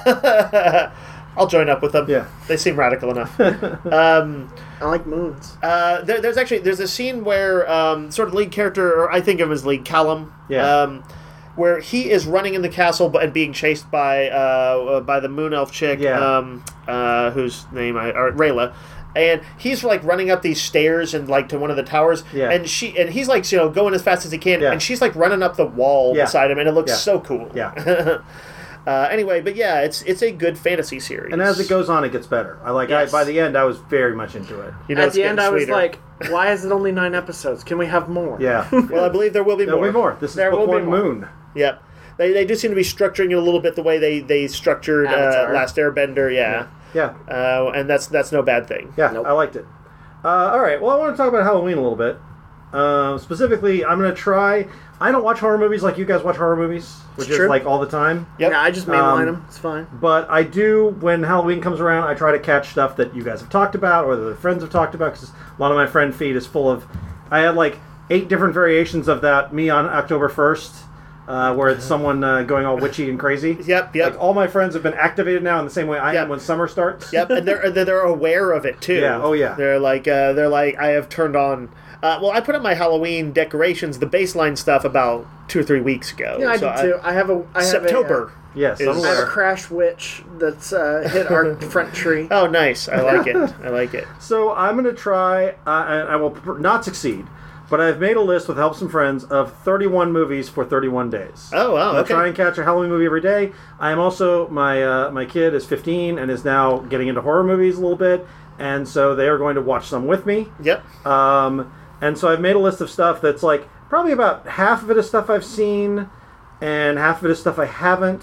I'll join up with them. Yeah. They seem radical enough. um, I like moons. uh, there, there's actually there's a scene where um, sort of lead character, or I think of him as lead Callum. Yeah. Um, where he is running in the castle but and being chased by uh, uh, by the Moon Elf chick, Yeah. um, uh, whose name I or Rayla, and he's like running up these stairs and like to one of the towers, Yeah. and she and he's like you know going as fast as he can, Yeah. and she's like running up the wall Yeah. beside him, and it looks Yeah. so cool. Yeah. uh, anyway, but yeah, it's it's a good fantasy series, And as it goes on, it gets better. I like. Yes. I, by the end, I was very much into it. you know, At it's the getting end, I was sweeter. like, "Why is it only nine episodes? Can we have more?" Yeah. well, I believe there will be There'll more. be more. This is There book will be one, more. Moon. Yep. They, they do seem to be structuring it a little bit the way they, they structured uh, Avatar. Last Airbender, yeah. Yeah. Uh, and that's that's no bad thing. Yeah, Nope. I liked it. Uh, all right. Well, I want to talk about Halloween a little bit. Uh, specifically, I'm going to try. I don't watch horror movies like you guys watch horror movies, which It's is true. like all the time. Yep. Yeah, I just mainline Um, them. It's fine. But I do, when Halloween comes around, I try to catch stuff that you guys have talked about or that the friends have talked about, because a lot of my friend feed is full of... I had like eight different variations of that Me on October first, uh, where it's someone uh, going all witchy and crazy. Yep, yep. Like all my friends have been activated now in the same way I Yep. am when summer starts. Yep, and they're they're they're aware of it too. Yeah, oh, yeah. They're like uh, they're like I have turned on. Uh, well, I put up my Halloween decorations, the baseline stuff, about two or three weeks ago. Yeah, I So did too. I have a. I have September. Yes, Is- I'm A, uh, I have a aware. crash witch that's uh, hit our front tree. Oh, nice! I like it. I like it. So I'm going to try, uh, and I will pr- not succeed, but I've made a list with help some friends of thirty-one movies for thirty-one days. Oh, wow, I'll okay. try and catch a Halloween movie every day. I am also, my uh, my kid is fifteen and is now getting into horror movies a little bit, and so they are going to watch some with me. Yep. Um, and so I've made a list of stuff that's like, probably about half of it is stuff I've seen, and half of it is stuff I haven't,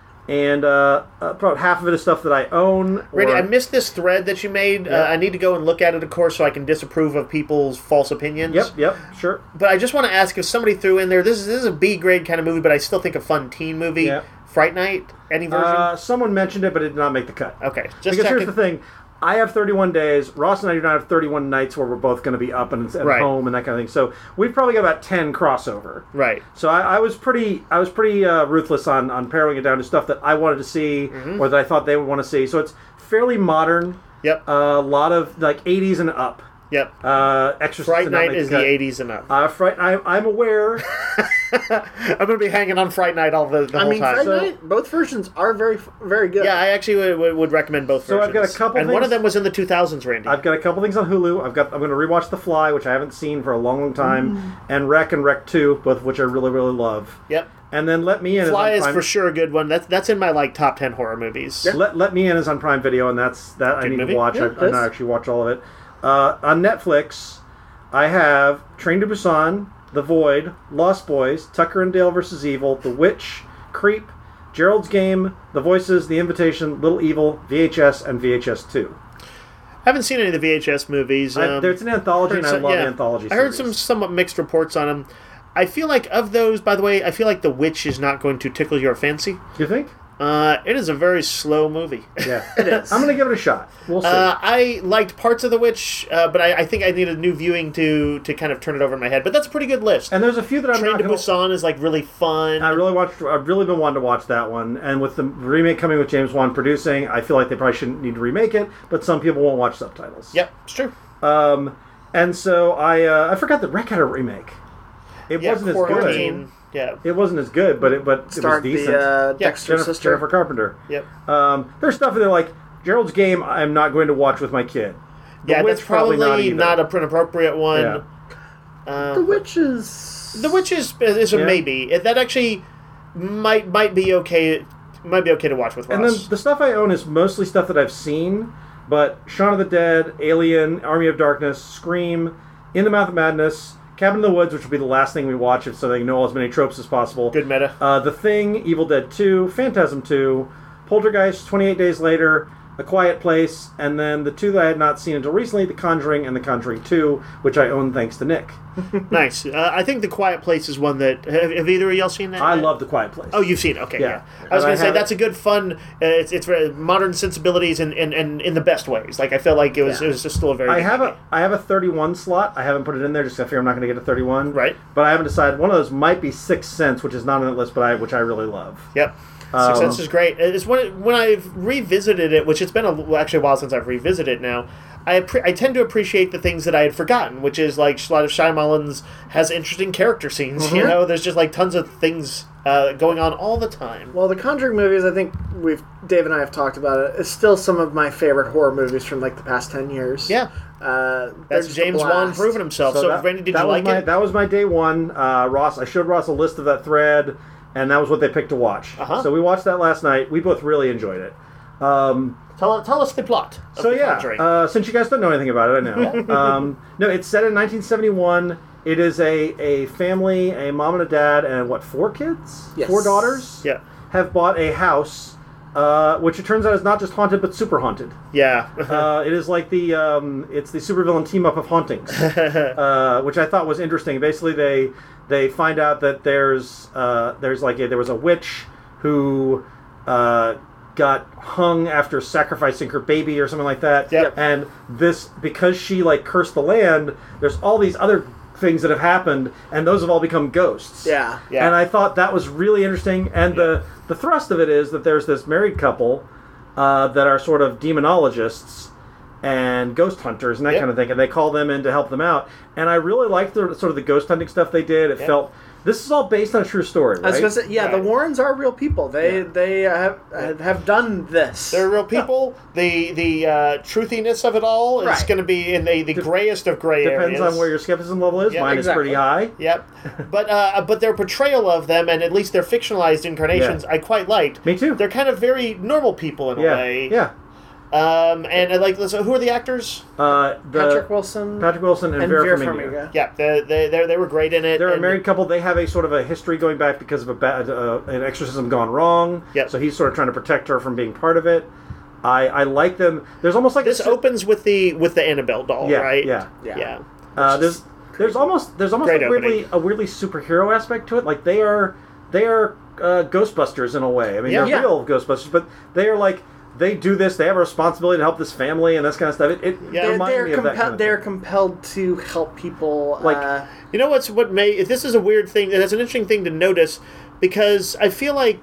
and uh, about half of it is stuff that I own. Randy, or- I missed this thread that you made. Yeah. Uh, I need to go and look at it, of course, so I can disapprove of people's false opinions. Yep, yep, sure. But I just want to ask if somebody threw in there. This is this is a B grade kind of movie, but I still think a fun teen movie. Yeah. Fright Night, any version? Uh, someone mentioned it, but it did not make the cut. okay, just Because here's checking. the thing. I have thirty-one days. Ross and I do not have thirty-one nights where we're both going to be up and at Right. home and that kind of thing. So we've probably got about ten crossover. Right. So I, I was pretty, I was pretty uh, ruthless on, on paring it down to stuff that I wanted to see or that I thought they would want to see. So it's fairly modern. Yep. A lot of like eighties and up. Yep. Uh, Exorcist Fright did not Night make is cut. the eighties and up. Uh, Fright. I, I'm aware. I'm going to be hanging on Fright Night all the, the I whole mean, time. Fright So- Night, both versions are very, very good. Yeah, I actually would, would, would recommend both So versions. I've got a couple and one of things- them was in the two thousands, Randy. I've got a couple things on Hulu. I've got. I'm going to rewatch The Fly, which I haven't seen for a long, long time, Mm. and Wreck and Wreck Two, both of which I really, really love. Yep. And then Let Me In Fly is is on Prime. for sure a good one. That's that's in my like top ten horror movies. Let, Let Me In is on Prime Video, and that's that I Good need movie. to watch. Yeah, I, it I is. not actually watch all of it. Uh, on Netflix, I have Train to Busan, The Void, Lost Boys, Tucker and Dale versus Evil, The Witch, Creep, Gerald's Game, The Voices, The Invitation, Little Evil, V H S, and V H S two. I haven't seen any of the V H S movies. I, Um, there's an anthology, heard and I some- love yeah. anthology I heard series. some somewhat mixed reports on them. I feel like of those, by the way, I feel like The Witch is not going to tickle your fancy. You think? Uh, it is a very slow movie. Yeah. It is. I'm going to give it a shot. We'll see. Uh, I liked parts of The Witch, uh, but I, I think I need a new viewing to to kind of turn it over in my head. But that's a pretty good list. and there's a few that I'm Train not to going Busan is like really fun. I really watched. I've really been wanting to watch that one, and with the remake coming with James Wan producing, I feel like they probably shouldn't need to remake it. But some people won't watch subtitles. Yep, it's true. Um, and so I uh, I forgot that Wreck had a remake. It Yeah, wasn't as good. Quarantine. Yeah. It wasn't as good, but it but it was Starred decent. the uh, Yeah, Dexter Jennifer, sister. Jennifer Carpenter. Yep. Um, there's stuff that like Gerald's Game. I'm not going to watch with my kid. The Yeah, Witch, that's probably, not, either. not a, an appropriate one. Yeah. Uh, The Witch is... The Witch is, is a Yeah. maybe. That actually might might be okay. Might be okay to watch with Ross. And then the stuff I own is mostly stuff that I've seen, but Shaun of the Dead, Alien, Army of Darkness, Scream, In the Mouth of Madness, Cabin in the Woods, which will be the last thing we watch if so they know as many tropes as possible. Good meta. Uh, the Thing, Evil Dead two, Phantasm two, Poltergeist, twenty-eight Days Later, A Quiet Place, and then the two that I had not seen until recently, The Conjuring and The Conjuring two, which I own thanks to Nick. Nice. Uh, I think The Quiet Place is one that... Have, have either of y'all seen that? I love The Quiet Place. Oh, you've seen it. Okay, Yeah. yeah. I was And going I to say, have- that's a good, fun... Uh, it's it's very modern sensibilities and in, in, in, in the best ways. Like, I feel like it was, Yeah. it was just still a very... I good have movie. a I have a thirty-one slot. I haven't put it in there just 'cause I figure I'm not going to get a thirty-one. Right. But I haven't decided. One of those might be Sixth Sense, which is not on that list, but I which I really love. Yep. Um, Sixth Sense is great. It's when when I've revisited it, which it's been a, well, actually a while since I've revisited it now. I appre- I tend to appreciate the things that I had forgotten, which is like a lot of Shyamalan's has interesting character scenes. You Mhm. know, there's just like tons of things uh, going on all the time. Well, the Conjuring movies, I think we've Dave and I have talked about it. It's still some of my favorite horror movies from like the past ten years. Yeah, uh, they're that's just a James Wan blast. proving himself. So, that, Randy, did that you was like my, it? That was my day one. Uh, Ross, I showed Ross a list of that thread, and that was what they picked to watch. Uh-huh. So we watched that last night. We both really enjoyed it. Um, Tell tell us the plot. Of so the yeah, Conjuring. uh, since you guys don't know anything about it, I know. um, no, it's set in nineteen seventy-one. It is a, a family, a mom and a dad, and what, four kids? Yes. Four daughters? yeah, Have bought a house, uh, which it turns out is not just haunted, but super haunted. yeah. Uh, it is like the um, it's the supervillain team up of hauntings, uh, which I thought was interesting. Basically, they they find out that there's uh, there's like a, there was a witch who uh, got hung after sacrificing her baby or something like that. Yep. And this because she like cursed the land. There's all these other things that have happened, and those have all become ghosts. Yeah. Yeah. And I thought that was really interesting. And the, the thrust of it is that there's this married couple uh, that are sort of demonologists and ghost hunters and that Yep. kind of thing, and they call them in to help them out. And I really liked the sort of the ghost hunting stuff they did. It Yep. felt this is all based on a true story, right? I was gonna say, yeah, Right. the Warrens are real people. They Yeah. they uh, have have done this. They're real people. The the uh, truthiness of it all is Right. going to be in the, the grayest of gray Depends areas. on where your skepticism level is. Yeah, Mine exactly. is pretty high. Yep, but uh, but their portrayal of them, and at least their fictionalized incarnations, Yeah. I quite liked. Me too. They're kind of very normal people in a Yeah, way. yeah. Um, and I like, so who are the actors? Uh, the, Patrick Wilson Patrick Wilson and, and Vera, Vera Farmiga. Farmiga. Yeah, they they they, they were great in it. They're a and- married couple. They have a sort of a history going back because of a bad, uh, an exorcism gone wrong. Yep. So he's sort of trying to protect her from being part of it. I, I like them. There's almost like This a, opens with the with the Annabelle doll, yeah, right? Yeah. Yeah. yeah. Uh, there's there's almost there's almost Great a weirdly opening. a weirdly superhero aspect to it. Like they are they are uh, Ghostbusters in a way. I mean, Yeah. they're Yeah. real Ghostbusters, but they are like they do this. They have a responsibility to help this family and this kind of stuff. It, it Yeah. They're, reminded they're, me of that compelled, kind of they're thing. compelled to help people. Like- uh, You know what's what may this is a weird thing. That's an interesting thing to notice because I feel like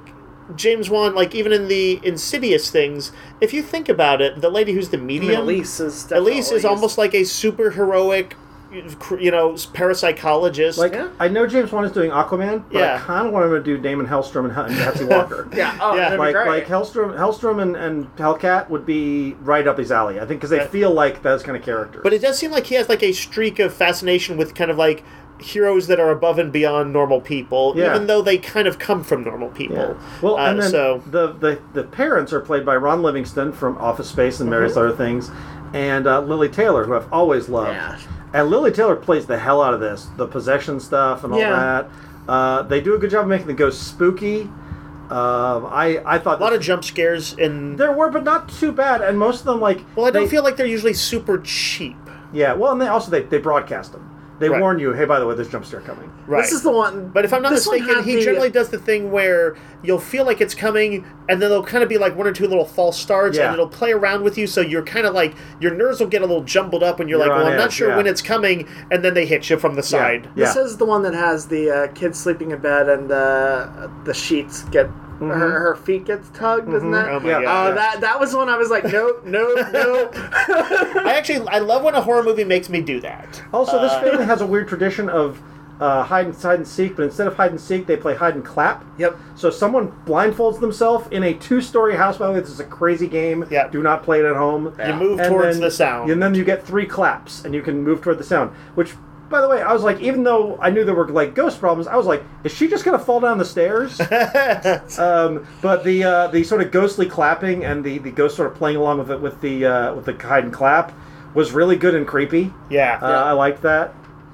James Wan, like even in the Insidious things, if you think about it, the lady who's the I mean, medium, Elise is definitely Elise is almost like a super heroic, you know, parapsychologist. Like, Yeah. I know James Wan is doing Aquaman, but Yeah. I kind of want him to do Damon Hellstrom and, and Patsy Walker. yeah, oh, Yeah. that'd be Like, great. like Hellstrom, Hellstrom and, and Hellcat would be right up his alley, I think, because they Yeah. feel like those kind of characters. But it does seem like he has like a streak of fascination with kind of like heroes that are above and beyond normal people, Yeah. even though they kind of come from normal people. Yeah. Well, Uh, and then so the, the the parents are played by Ron Livingston from Office Space and various Mm-hmm. other things, and uh, Lily Taylor, who I've always loved. Yeah. And Lily Taylor plays the hell out of this, the possession stuff and all Yeah. that. Uh, they do a good job of making the ghost spooky. Um, I I thought a lot this- of jump scares and there were, but not too bad. And most of them, like, well, I don't they- feel like they're usually super cheap. yeah. Well, and they also they, they broadcast them. They Right. warn you, hey, by the way, there's a jump scare coming. Right. This is the one. But if I'm not this one mistaken, had he the- generally does the thing where you'll feel like it's coming, and then there'll kind of be like one or two little false starts, Yeah. and it'll play around with you, so you're kind of like, your nerves will get a little jumbled up, and you're, You're like, well, on I'm not edge, sure yeah. when it's coming, and then they hit you from the side. Yeah. This is the one that has the uh, kid sleeping in bed and uh, the sheets get her, her feet gets tugged, isn't that? Oh my Yeah. God. Oh, yeah. that that was one I was like, nope, nope, nope. I actually, I love when a horror movie makes me do that. Also, this Uh, family has a weird tradition of uh, hide and hide and seek, but instead of hide and seek, they play hide and clap. Yep. So someone blindfolds themselves in a two-story house. By the way, this is a crazy game. Yeah. Do not play it at home. You move And towards then- the sound. and then you get three claps, and you can move toward the sound. Which, by the way, I was like, even though I knew there were like ghost problems, I was like, is she just gonna fall down the stairs? um, but the uh, the sort of ghostly clapping and the, the ghost sort of playing along with it with the uh, with the hide and clap was really good and creepy. Yeah. Uh, I liked that.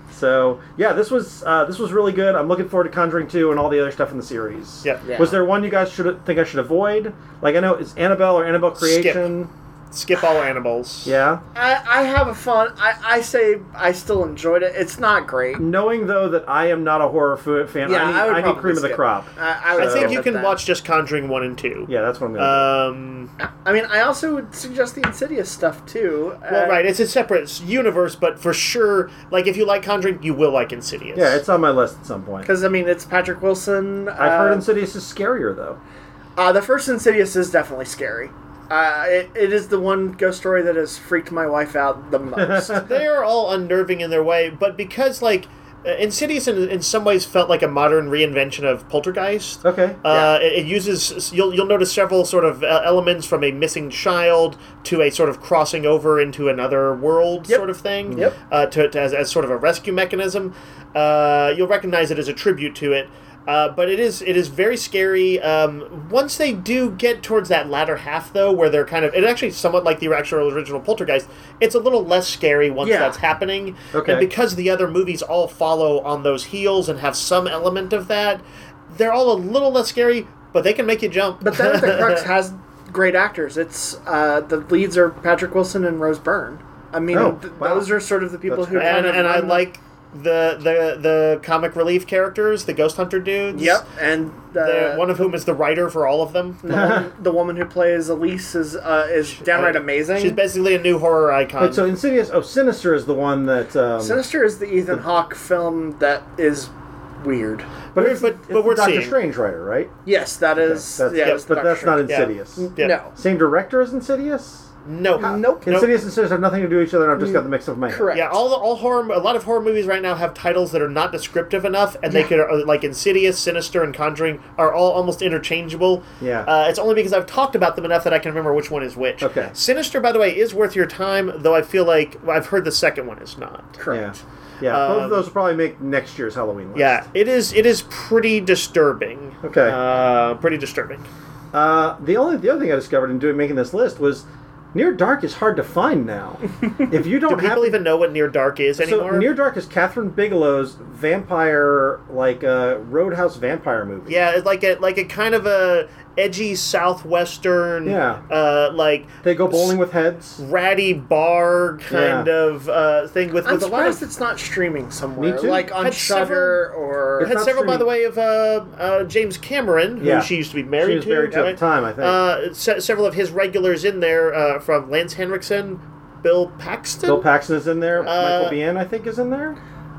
So yeah, this was uh, this was really good. I'm looking forward to Conjuring two and all the other stuff in the series. Yeah. Yeah. Was there one you guys should think I should avoid? Like I know it's Annabelle or Annabelle Creation. Skip all animals. Yeah. I, I have a fun. I, I say I still enjoyed it. It's not great. Knowing though that I am not a horror f- fan, Yeah, I need, I would I need probably cream of the skip. crop. I, I, would I think skip you can that. watch just Conjuring one and two. Yeah, that's what I'm gonna Um, I mean, I also would suggest the Insidious stuff too. well, Uh, right, it's a separate universe, but for sure, like if you like Conjuring, you will like Insidious. do. Yeah, it's on my list at some point. Because I mean, it's Patrick Wilson. I've uh, heard Insidious is scarier though. Uh, the first Insidious is definitely scary. Uh, it, it is the one ghost story that has freaked my wife out the most. They are all unnerving in their way, but because like uh, Insidious in, in some ways felt like a modern reinvention of Poltergeist. Okay. Uh, it, it uses you'll you'll notice several sort of uh, elements from a missing child to a sort of crossing over into another world Yep. sort of thing. Yep. Uh, to, to as, as sort of a rescue mechanism. Uh, you'll recognize it as a tribute to it. Uh, but it is it is very scary. Um, once they do get towards that latter half, though, where they're kind of it's actually somewhat like the actual original Poltergeist. It's a little less scary once Yeah. that's happening, Okay. and because the other movies all follow on those heels and have some element of that, they're all a little less scary, but they can make you jump. But then the Crux has great actors. It's uh, the leads are Patrick Wilson and Rose Byrne. I mean, Oh, th- wow. those are sort of the people That's who great. kind and of and I run- like the the the comic relief characters, the ghost hunter dudes. Yep, and The, uh, one of whom is the writer for all of them. the, woman, the woman who plays Elise is uh, is downright Uh, amazing. She's basically a new horror icon. Wait, so Insidious. Oh, Sinister is the one that. Um, Sinister is the Ethan Hawke film that is weird. but We're- it's, but- it's but we're Doctor seeing- Strange writer, right? Yes, that is. That's, yeah, yeah, it's but Doctor that's not Strange. Yeah. Insidious. Yeah. No, Same director as Insidious. no, nope. Nope. Insidious and Sinister have nothing to do with each other. And I've just got the mix up in my head. Correct. Yeah, all the, all horror, a lot of horror movies right now have titles that are not descriptive enough, and they could uh, like Insidious, Sinister, and Conjuring are all almost interchangeable. Yeah. uh, it's only because I've talked about them enough that I can remember which one is which. Okay. Sinister, by the way, is worth your time, though I feel like well, I've heard the second one is not. Correct. Yeah. Yeah. both Um, of those will probably make next year's Halloween list. Yeah, it is. It is pretty disturbing. Okay. uh, pretty disturbing. Uh, the only the other thing I discovered in doing making this list was Near Dark is hard to find now. If you don't Do have people even know what Near Dark is anymore? So Near Dark is Catherine Bigelow's vampire, like uh, Roadhouse vampire movie. Yeah, it's like a like a kind of a edgy southwestern. Yeah. Uh, like They go bowling with heads. ratty bar kind Yeah. of uh, thing with, I'm with a lot surprised of. it's not streaming somewhere, Me too. like on Had Shudder or. It had not several, by streaming. the way, of uh, uh, James Cameron, who Yeah. she used to be married She was to. married to at right? the time, I think. Uh, se- several of his regulars in there, uh, from Lance Henriksen, Bill Paxton. Bill Paxton is in there. Uh, Michael Biehn, I think, is in there.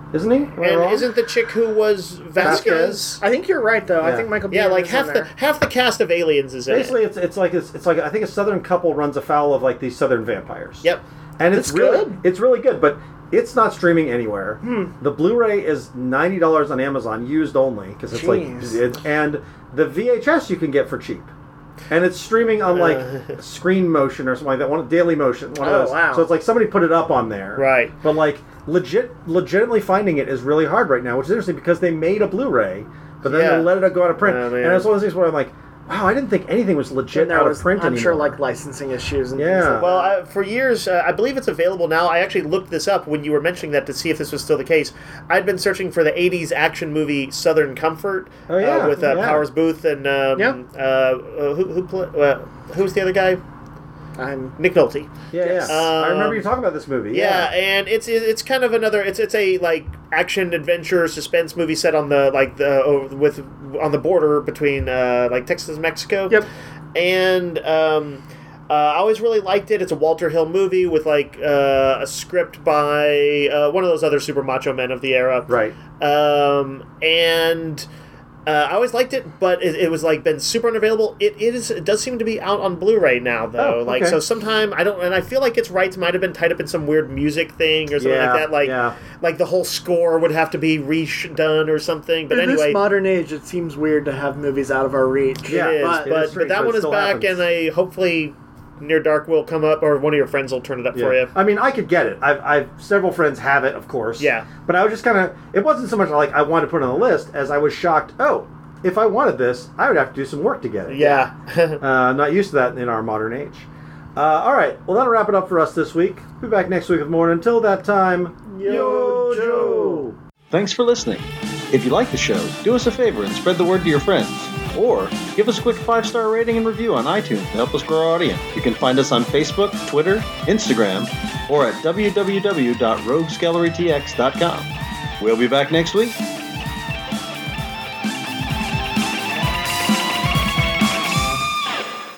isn't he? Am I And wrong? isn't the chick who was Vasquez? Vasquez. I think you're right, though. I Yeah. think Michael Yeah, Biehn like is half in the there. half the cast of Aliens is in Basically, it. it's it's like it's, it's like I think a southern couple runs afoul of like these southern vampires. Yep. And it's That's really good. it's really good, but it's not streaming anywhere. Hmm. The Blu-ray is ninety dollars on Amazon, used only, because it's Jeez. like it, and the V H S you can get for cheap. And it's streaming on like Uh. Screen Motion or something like that, one Daily Motion, one Oh, of those. wow. So it's like somebody put it up on there, Right. But like legit, legitimately finding it is really hard right now, which is interesting because they made a Blu-ray, but then Yeah. they let it go out of print, Oh, man. and it's one of those things where I'm like, wow, I didn't think anything was legit And there out was, of print I'm anymore. sure, like licensing issues and Yeah. things like Well, that. I, for years, uh, I believe it's available now. I actually looked this up when you were mentioning that to see if this was still the case. I'd been searching for the eighties action movie Southern Comfort Oh, yeah, uh, with uh, yeah. Powers Booth and um, Yeah. uh, uh, who who pla- uh, who's the other guy? I'm Nick Nolte. Yeah, Yes. yeah. I remember Um, you talking about this movie. Yeah, and it's it's kind of another it's it's a like action adventure suspense movie set on the like the oh, with on the border between uh, like Texas and Mexico. Yep. And um, uh, I always really liked it. It's a Walter Hill movie with like uh, a script by uh, one of those other super macho men of the era. Right. Um, and uh, I always liked it, but it, it was like been super unavailable. It, it is. It does seem to be out on Blu-ray now, though. Oh, Like okay. so, sometime I don't, and I feel like its rights might have been tied up in some weird music thing or something Yeah, like that. Like, yeah. like the whole score would have to be redone or something. But In anyway, this modern age, it seems weird to have movies out of our reach. Yeah, it is. but- it But is but, strange, that but one it is still back, happens. and I hopefully Near Dark will come up, or one of your friends will turn it up Yeah. for you. I mean, I could get it. I've, I've several friends have it, of course. Yeah. But I was just kind of. It wasn't so much like I wanted to put it on the list as I was shocked. Oh, if I wanted this, I would have to do some work to get it. Yeah. Uh, I'm not used to that in our modern age. Uh, all right. Well, that'll wrap it up for us this week. We'll be back next week with more. And until that time, Yo, Joe. Thanks for listening. If you like the show, do us a favor and spread the word to your friends. Or give us a quick five-star rating and review on iTunes to help us grow our audience. You can find us on Facebook, Twitter, Instagram, or at w w w dot rogues gallery t x dot com. We'll be back next week.